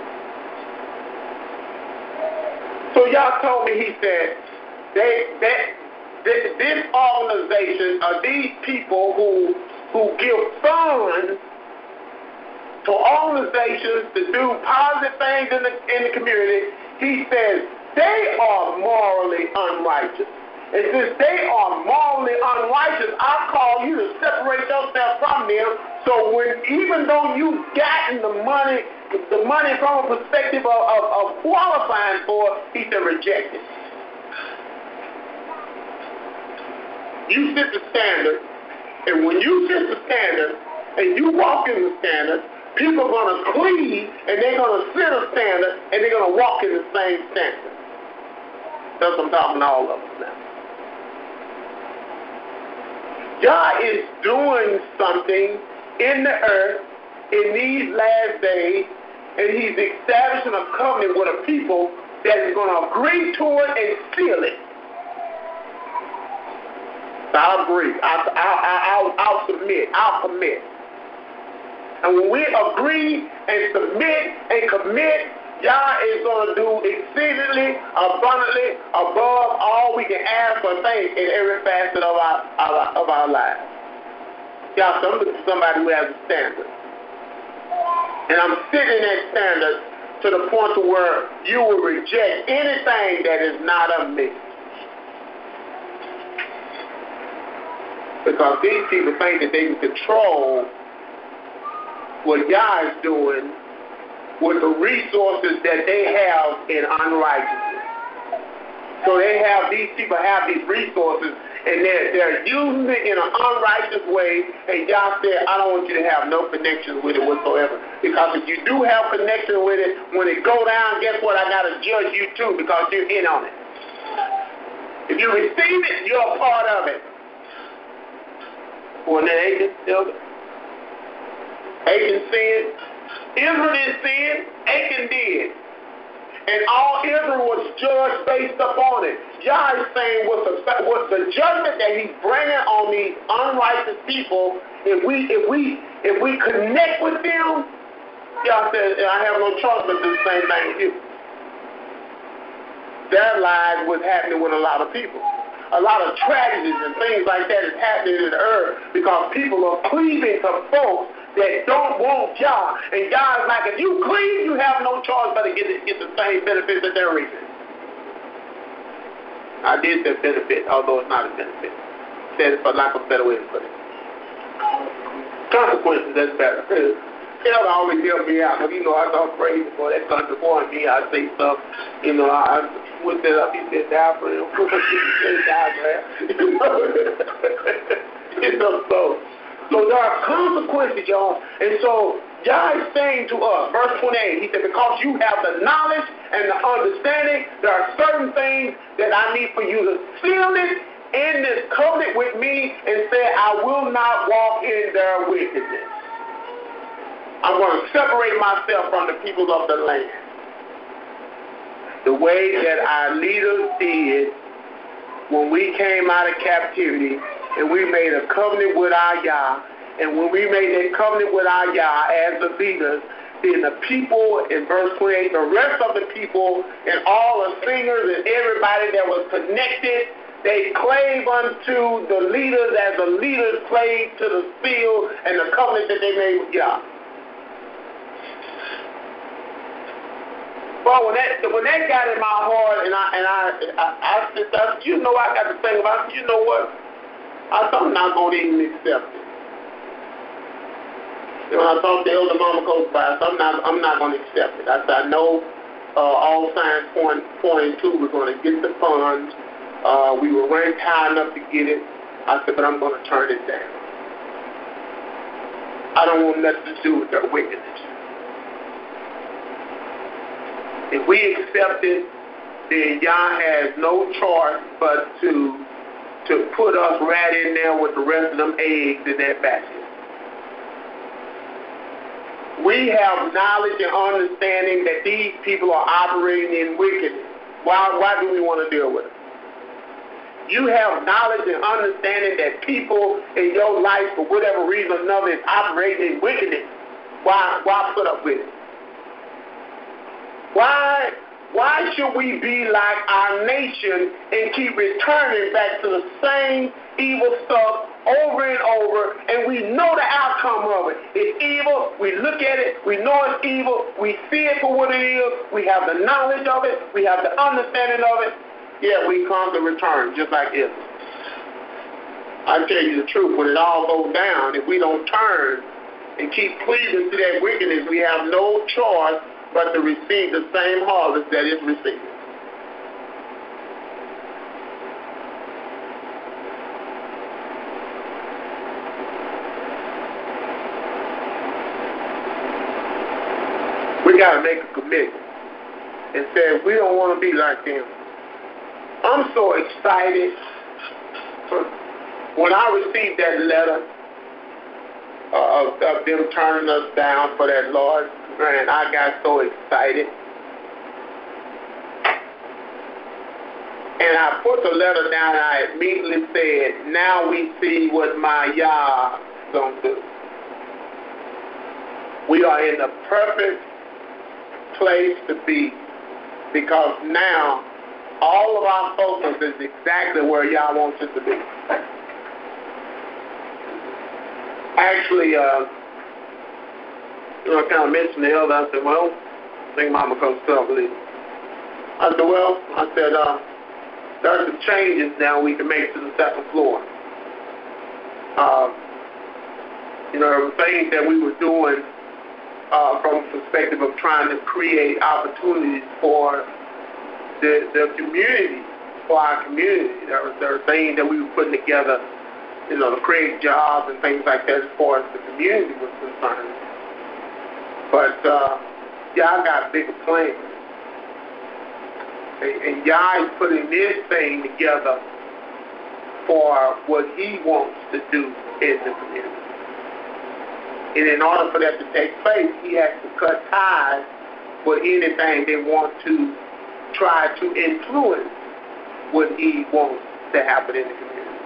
So y'all told me, he said, they that this organization are these people who who give funds to organizations to do positive things in the in the community. He says they are morally unrighteous. And since they are morally unrighteous, I call you to separate yourself from them. So when even though you've gotten the money, the money from a perspective of, of, of qualifying for it, he said reject it. You set the standard, and when you set the standard and you walk in the standard, people are going to cleave and they're going to set a standard and they're going to walk in the same standard. That's what I'm talking to all of us now. God is doing something in the earth in these last days, and he's establishing a covenant with a people that is going to agree to it and seal it. I'll agree. I'll, I'll, I'll, I'll submit. I'll commit. And when we agree and submit and commit, Yah is going to do exceedingly, abundantly, above all we can ask or think in every facet of our, our of our lives. Y'all, so I'm looking for somebody who has a standard. And I'm sitting that standard to the point to where you will reject anything that is not of me. Because these people think that they can control what Yah is doing with the resources that they have in unrighteousness. So they have, these people have these resources, and they're, they're using it in an unrighteous way, and Yah said, I don't want you to have no connection with it whatsoever. Because if you do have connection with it, when it go down, guess what? I got to judge you too, because you're in on it. If you receive it, you're a part of it. When that Achan, Achan sinned, Israel didn't sin, Achan did. And all Israel was judged based upon it. Yah is saying with the, with the judgment that he's bringing on these unrighteous people, if we if we if we connect with them, Yah says, I have no choice but to do the same thing with you. Their lives was happening with a lot of people. A lot of tragedies and things like that is happening in the earth because people are cleaving to folks that don't want Yah. And Yah is like, if you cleave, you have no choice but to get, get the same benefits that they're reaping. I did say benefit, although it's not a benefit. Said it for lack of a better way to put it. Consequences, that's better. It'll always help me out. Because, you know, I talk crazy for that comes before me. I say stuff, you know, I, I whip that up. He said, die for him. He said, die for him. You know, so, so there are consequences, y'all. And so, Yah is saying to us, verse twenty-eight, he said, because you have the knowledge and the understanding, there are certain things that I need for you to seal it in this covenant with me and say, I will not walk in their wickedness. I'm going to separate myself from the people of the land. The way that our leaders did when we came out of captivity and we made a covenant with our Yah, and when we made that covenant with our Yah as the leaders, then the people in verse twenty-eight, the rest of the people and all the singers and everybody that was connected, they clave unto the leaders as the leaders clave to the seal and the covenant that they made with Yah. Well, when that when that got in my heart, and I and I I, I, I, I you know, I got to think about it. You know what? I thought I'm not going to even accept it. You know, I thought the elder mama goes by, so I'm not I'm not going to accept it. I said, I know uh, all signs point pointing to we're going to get the funds. Uh, we were ranked high enough to get it. I said, but I'm going to turn it down. I don't want nothing to do with their wickedness. If we accept it, then Yah has no choice but to to put us right in there with the rest of them eggs in that basket. We have knowledge and understanding that these people are operating in wickedness. Why, why do we want to deal with it? You have knowledge and understanding that people in your life, for whatever reason or another, is operating in wickedness. Why, why put up with it? Why, why should we be like our nation and keep returning back to the same evil stuff over and over, and we know the outcome of it? It's evil. We look at it. We know it's evil. We see it for what it is. We have the knowledge of it. We have the understanding of it. Yeah, we come to return, just like Israel. I tell you the truth, when it all goes down, if we don't turn and keep pleasing to that wickedness, we have no choice but to receive the same harvest that is received. We got to make a commitment and say, we don't want to be like them. I'm so excited when I received that letter uh, of, of them turning us down for that Lord, man, I got so excited. And I put the letter down and I immediately said, now we see what my Yah is going to do. We are in the perfect place to be, because now all of our focus is exactly where Yah wants us to be. Actually, uh, you know, I kind of mentioned the elder. I said, well, I think Mama goes self-believe. I said, well, I said, uh, there are some changes now we can make to the second floor. Uh, you know, there were things that we were doing uh, from the perspective of trying to create opportunities for The, the community, for our community. There were, there were things that we were putting together, you know, to create jobs and things like that as far as the community was concerned. But uh, Yah got bigger plans. And, and Yah is putting this thing together for what He wants to do in the community. And in order for that to take place, He has to cut ties with anything they want to try to influence what He wants to happen in the community.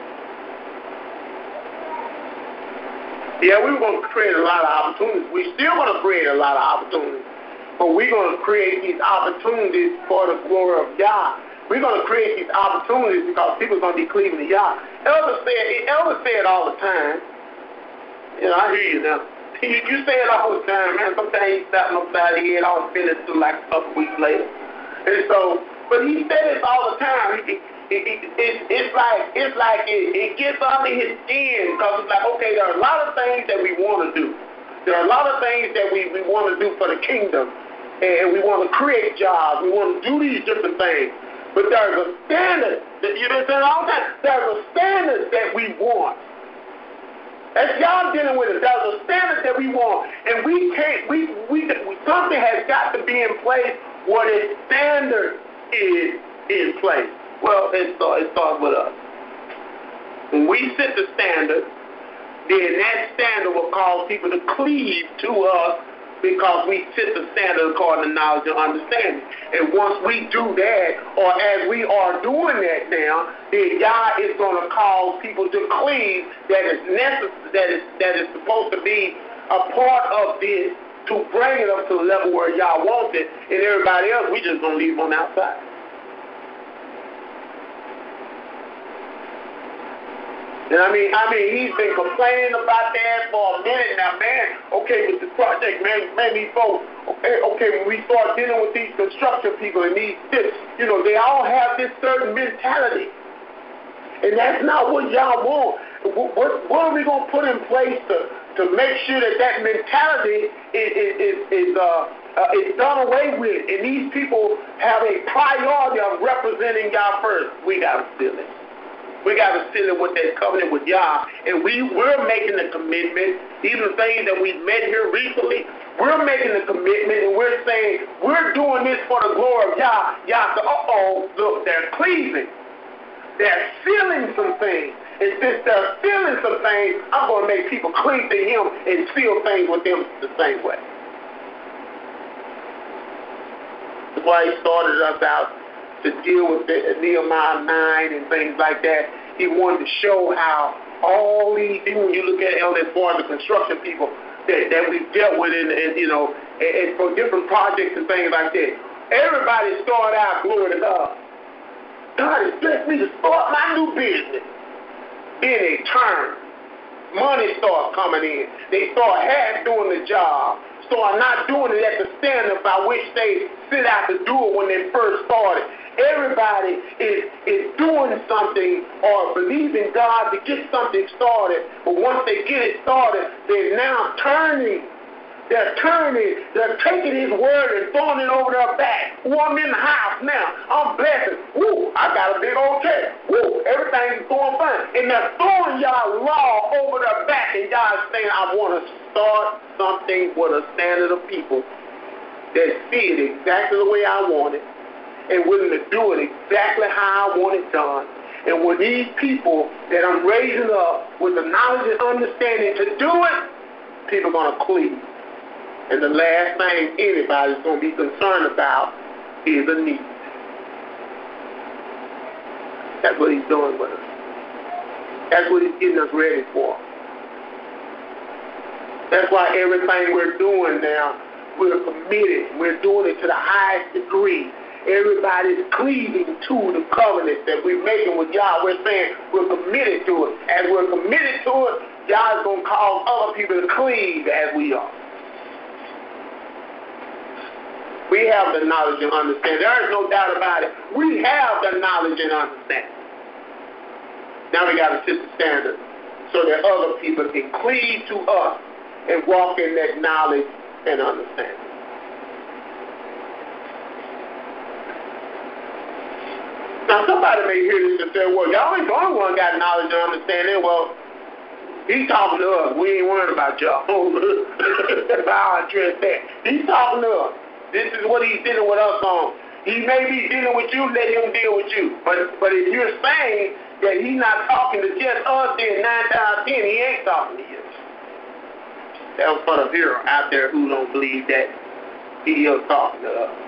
Yeah, we were going to create a lot of opportunities. We're still going to create a lot of opportunities, but we're going to create these opportunities for the glory of Yah. We're going to create these opportunities because people are going to be cleaving to Yah. Elder said, Elder said all the time, you know, I hear you now. You, you say it all the time, man. Sometimes you stop upside the head, all feel it through like a couple weeks later. And so, but he said this all the time. It, it, it, it, it's like it's like it, it gets under his skin, because it's like, okay, there are a lot of things that we want to do. There are a lot of things that we, we want to do for the kingdom, and we want to create jobs. We want to do these different things. But there's a standard that you've been saying all the time. There's a standard that we want. As y'all dealing with it, there's a standard that we want, and we can't. We we, we something has got to be in place. What a standard is in place. Well, it starts, it starts with us. When we set the standard, then that standard will cause people to cleave to us, because we set the standard according to knowledge and understanding. And once we do that, or as we are doing that now, then Yah is going to cause people to cleave that is necessary, that is that is supposed to be a part of this to bring it up to the level where y'all want it, and everybody else, we just going to leave them on the outside. And I mean, I mean, he's been complaining about that for a minute now, man. Okay, with the project, man, man, these folks, okay, okay, when we start dealing with these construction people and these, this, you know, they all have this certain mentality. And that's not what y'all want. What, what, what are we going to put in place to, to make sure that that mentality is, is, is, is, uh, uh, is done away with? And these people have a priority of representing y'all first. We got to steal it. We got to seal it with that covenant with Yah, and we, we're making the commitment. Even things that we've met here recently, we're making the commitment, and we're saying we're doing this for the glory of Yah. Yah said, uh-oh, look, they're cleaving. They're feeling some things. And since they're feeling some things, I'm going to make people cleave to him and feel things with them the same way. That's why he started us out to deal with the, Nehemiah nine and things like that. He wanted to show how all these, even when you look at it as far as the construction people that, that we've dealt with, and, and you know, and, and for different projects and things like that, everybody started out, glory to God. God has blessed me to start my new business. Then they turn. Money starts coming in. They start half doing the job. Start not doing it at the standard by which they set out to do it when they first started. Everybody is, is doing something or believing God to get something started. But once they get it started, they're now turning. They're turning. They're taking his word and throwing it over their back. Ooh, I'm in the house now. I'm blessed. Woo, I got a big old check. Woo, everything's going fine. And they're throwing y'all law over their back, and y'all saying, I want to start something with a standard of people that see it exactly the way I want it, and willing to do it exactly how I want it done. And with these people that I'm raising up with the knowledge and understanding to do it, people are going to cleave. And the last thing anybody's going to be concerned about is a need. That's what he's doing with us. That's what he's getting us ready for. That's why everything we're doing now, we're committed. We're doing it to the highest degree. Everybody's cleaving to the covenant that we're making with Yah. We're saying we're committed to it. As we're committed to it, Yah is going to cause other people to cleave as we are. We have the knowledge and understanding. There is no doubt about it. We have the knowledge and understanding. Now we got to set the standard so that other people can cleave to us and walk in that knowledge and understanding. Now, somebody may hear this and say, well, y'all ain't the only one got knowledge and understanding. Well, he's talking to us. We ain't worried about y'all. That's how I address that. He's talking to us. This is what he's dealing with us on. He may be dealing with you, let him deal with you. But but if you're saying that he's not talking to just us, then nine times ten, he ain't talking to you. That was for the hero out there who don't believe that he is talking to us.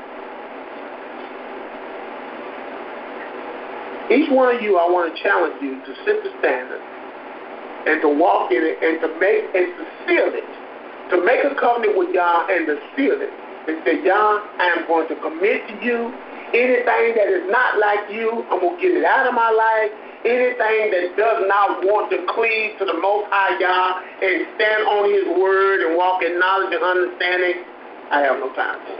Each one of you, I want to challenge you to set the standard and to walk in it and to make and to seal it. To make a covenant with Yah and to seal it. And say, Yah, I am going to commit to you. Anything that is not like you, I'm going to get it out of my life. Anything that does not want to cleave to the Most High Yah and stand on his word and walk in knowledge and understanding, I have no time for it.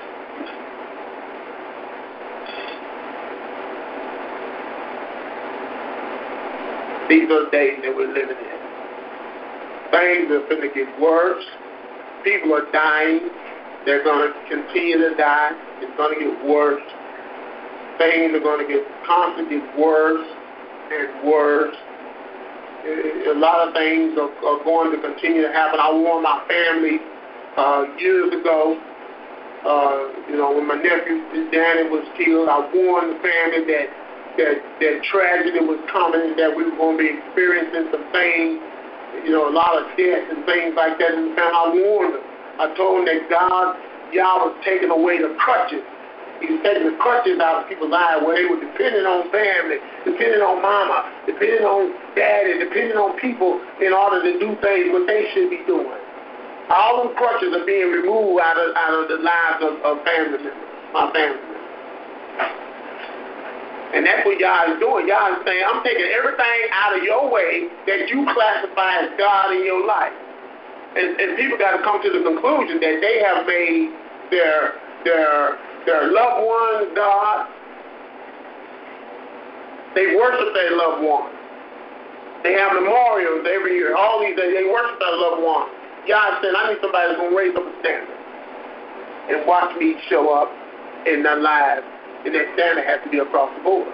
These are the days that we're living in. Things are going to get worse. People are dying. They're going to continue to die. It's going to get worse. Things are going to get constantly worse and worse. A lot of things are, are going to continue to happen. I warned my family uh, years ago. Uh, you know, when my nephew Danny was killed, I warned the family that that that tragedy was coming, that we were going to be experiencing some things, you know, a lot of death and things like that in the family. I warned them. I told them that God, Yah was taking away the crutches. He was taking the crutches out of people's lives where they were depending on family, depending on mama, depending on daddy, depending on people in order to do things what they should be doing. All them crutches are being removed out of out of the lives of, of family members, my family members. And that's what y'all is doing. Y'all is saying, I'm taking everything out of your way that you classify as God in your life. And, and people got to come to the conclusion that they have made their their their loved ones God. They worship their loved ones. They have memorials every year. All these days, they worship their loved ones. God said, I need somebody that's going to raise up a standard and watch me show up in their lives. And that standard has to be across the board.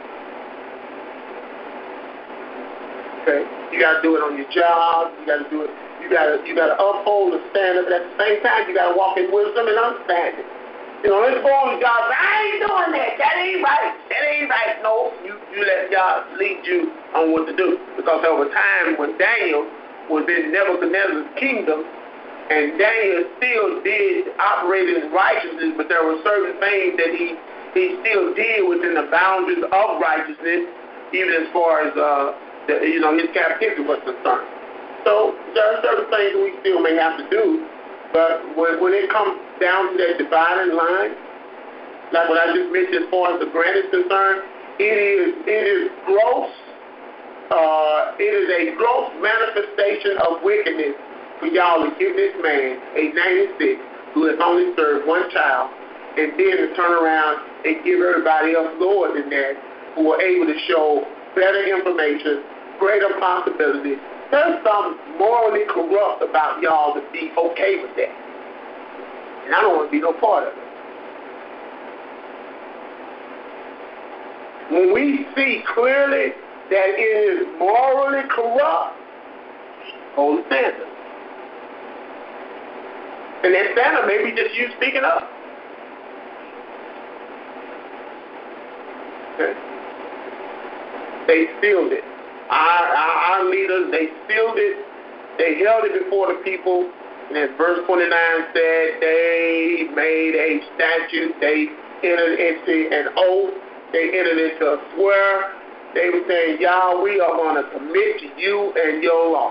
Okay? You got to do it on your job. You got to do it. You got to you got to uphold the standard, but at the same time, you got to walk in wisdom and understanding. You know, let's go on the job. I ain't doing that. That ain't right. That ain't right. No, you, you let God lead you on what to do. Because there was a time when Daniel was in Nebuchadnezzar's kingdom, and Daniel still did operate in righteousness, but there were certain things that he, he still did within the boundaries of righteousness, even as far as uh, the, you know, his captivity was concerned. So there are certain things that we still may have to do. But when, when it comes down to that dividing line, like what I just mentioned as far as the grant is concerned, it is it is gross. Uh, it is a gross manifestation of wickedness for y'all to give this man, age ninety-six, who has only served one child, and then to turn around and give everybody else lower than that, who are able to show better information, greater possibilities. There's something morally corrupt about y'all to be okay with that. And I don't want to be no part of it. When we see clearly that it is morally corrupt, hold the standard. And that standard may be just you speaking up. Okay? They sealed it. Our, our, our leaders, they sealed it. They held it before the people. And as verse twenty-nine said, they made a statute. They entered into an oath. They entered into a swear. They were saying, y'all, we are going to commit to you and your law.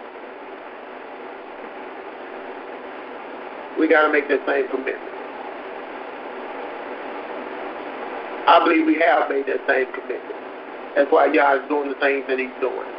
We got to make that same commitment. I believe we have made that same commitment. That's why God is doing the things that he's doing.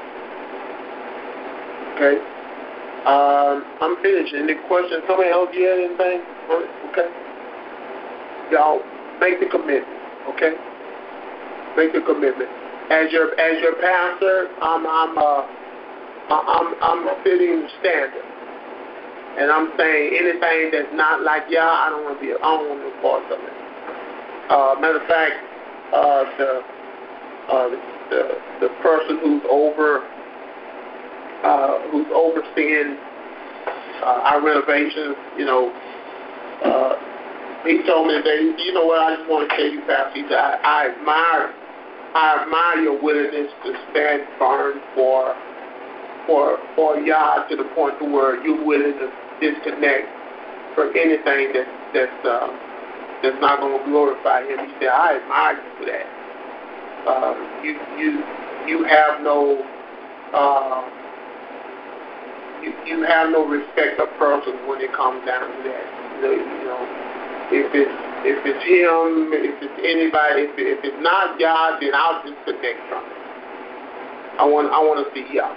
Okay? Um, I'm finished. Any questions? Somebody else, you had anything? Okay? Y'all, make the commitment. Okay? Make the commitment. As your as your pastor, I'm I'm uh, I'm I'm fitting the standard, and I'm saying anything that's not like y'all, I don't want to be. I don't want to be a part of it. Uh, matter of fact, uh, the Uh, the, the person who's over uh, who's overseeing uh, our renovations, you know, uh, he told me that, you know what, I just want to tell you, Pastor, he said, I, I admire I admire your willingness to stand firm for for for Yah to the point to where you're willing to disconnect from anything that that's uh, that's not going to glorify him. He said, I admire you for that. Uh, you you you have no uh, you you have no respect of persons when it comes down to that. You know, you know if it's if it's him, if it's anybody, if, if it's not God, then I'll disconnect from it. I want I want to see Yah.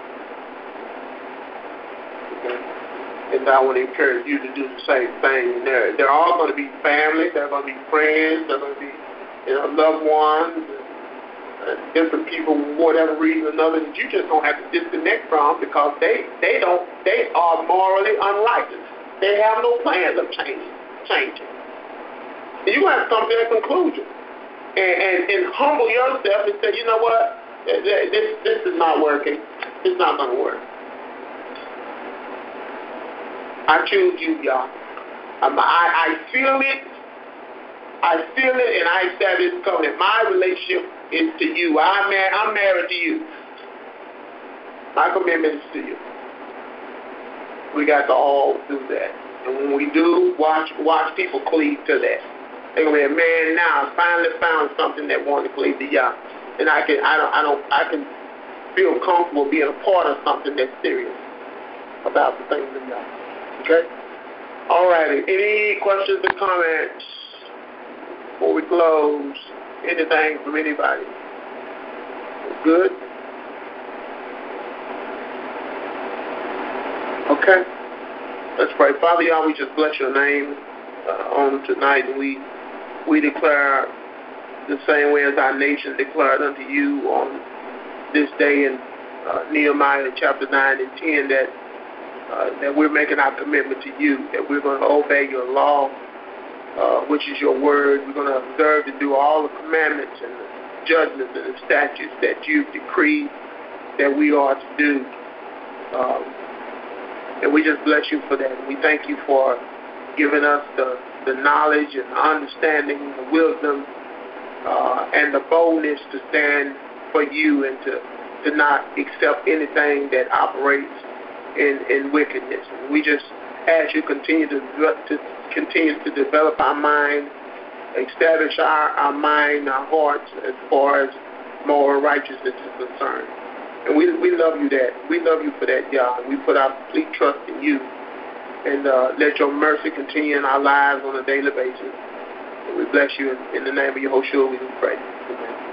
Okay? And I want to encourage you to do the same thing. They're they're all going to be family. They're going to be friends. They're going to be, you know, loved ones. Different people, for whatever reason or another, that you just don't have to disconnect from because they they don't they are morally unrighteous. They have no plans of changing. Changing. And you have to come to that conclusion and, and, and humble yourself and say, you know what, this this is not working. It's not going to work. I choose you, y'all. Um, I I feel it. I feel it, and I establish this covenant. My relationship is to you. I'm, mar- I'm married to you. My commitment is to you. We got to all do that. And when we do, watch watch people cleave to that. They're gonna be a man now. I finally found something that wants to cleave to Yah, and I can I don't I don't I can feel comfortable being a part of something that's serious. about the things of God. Okay? All righty. Any questions or comments before we close? Anything from anybody? Good? Okay. Let's pray. Father, y'all, we just bless your name uh, on tonight, and we we declare the same way as our nation declared unto you on this day in uh, Nehemiah chapter nine and ten that uh, that we're making our commitment to you, that we're going to obey your law, uh, which is your word. We're going to observe to do all the commandments and the judgments and the statutes that you've decreed that we are to do. Um, and we just bless you for that. We thank you for giving us the, the knowledge and the understanding, the wisdom, uh, and the boldness to stand for you and to, to not accept anything that operates in, in wickedness. And we just ask you continue to, to continue to develop our mind, establish our, our mind, our hearts as far as moral righteousness is concerned. And we we love you that. We love you for that, God. We put our complete trust in you. And uh, let your mercy continue in our lives on a daily basis. And we bless you in, in the name of Yahushua we do pray. Amen.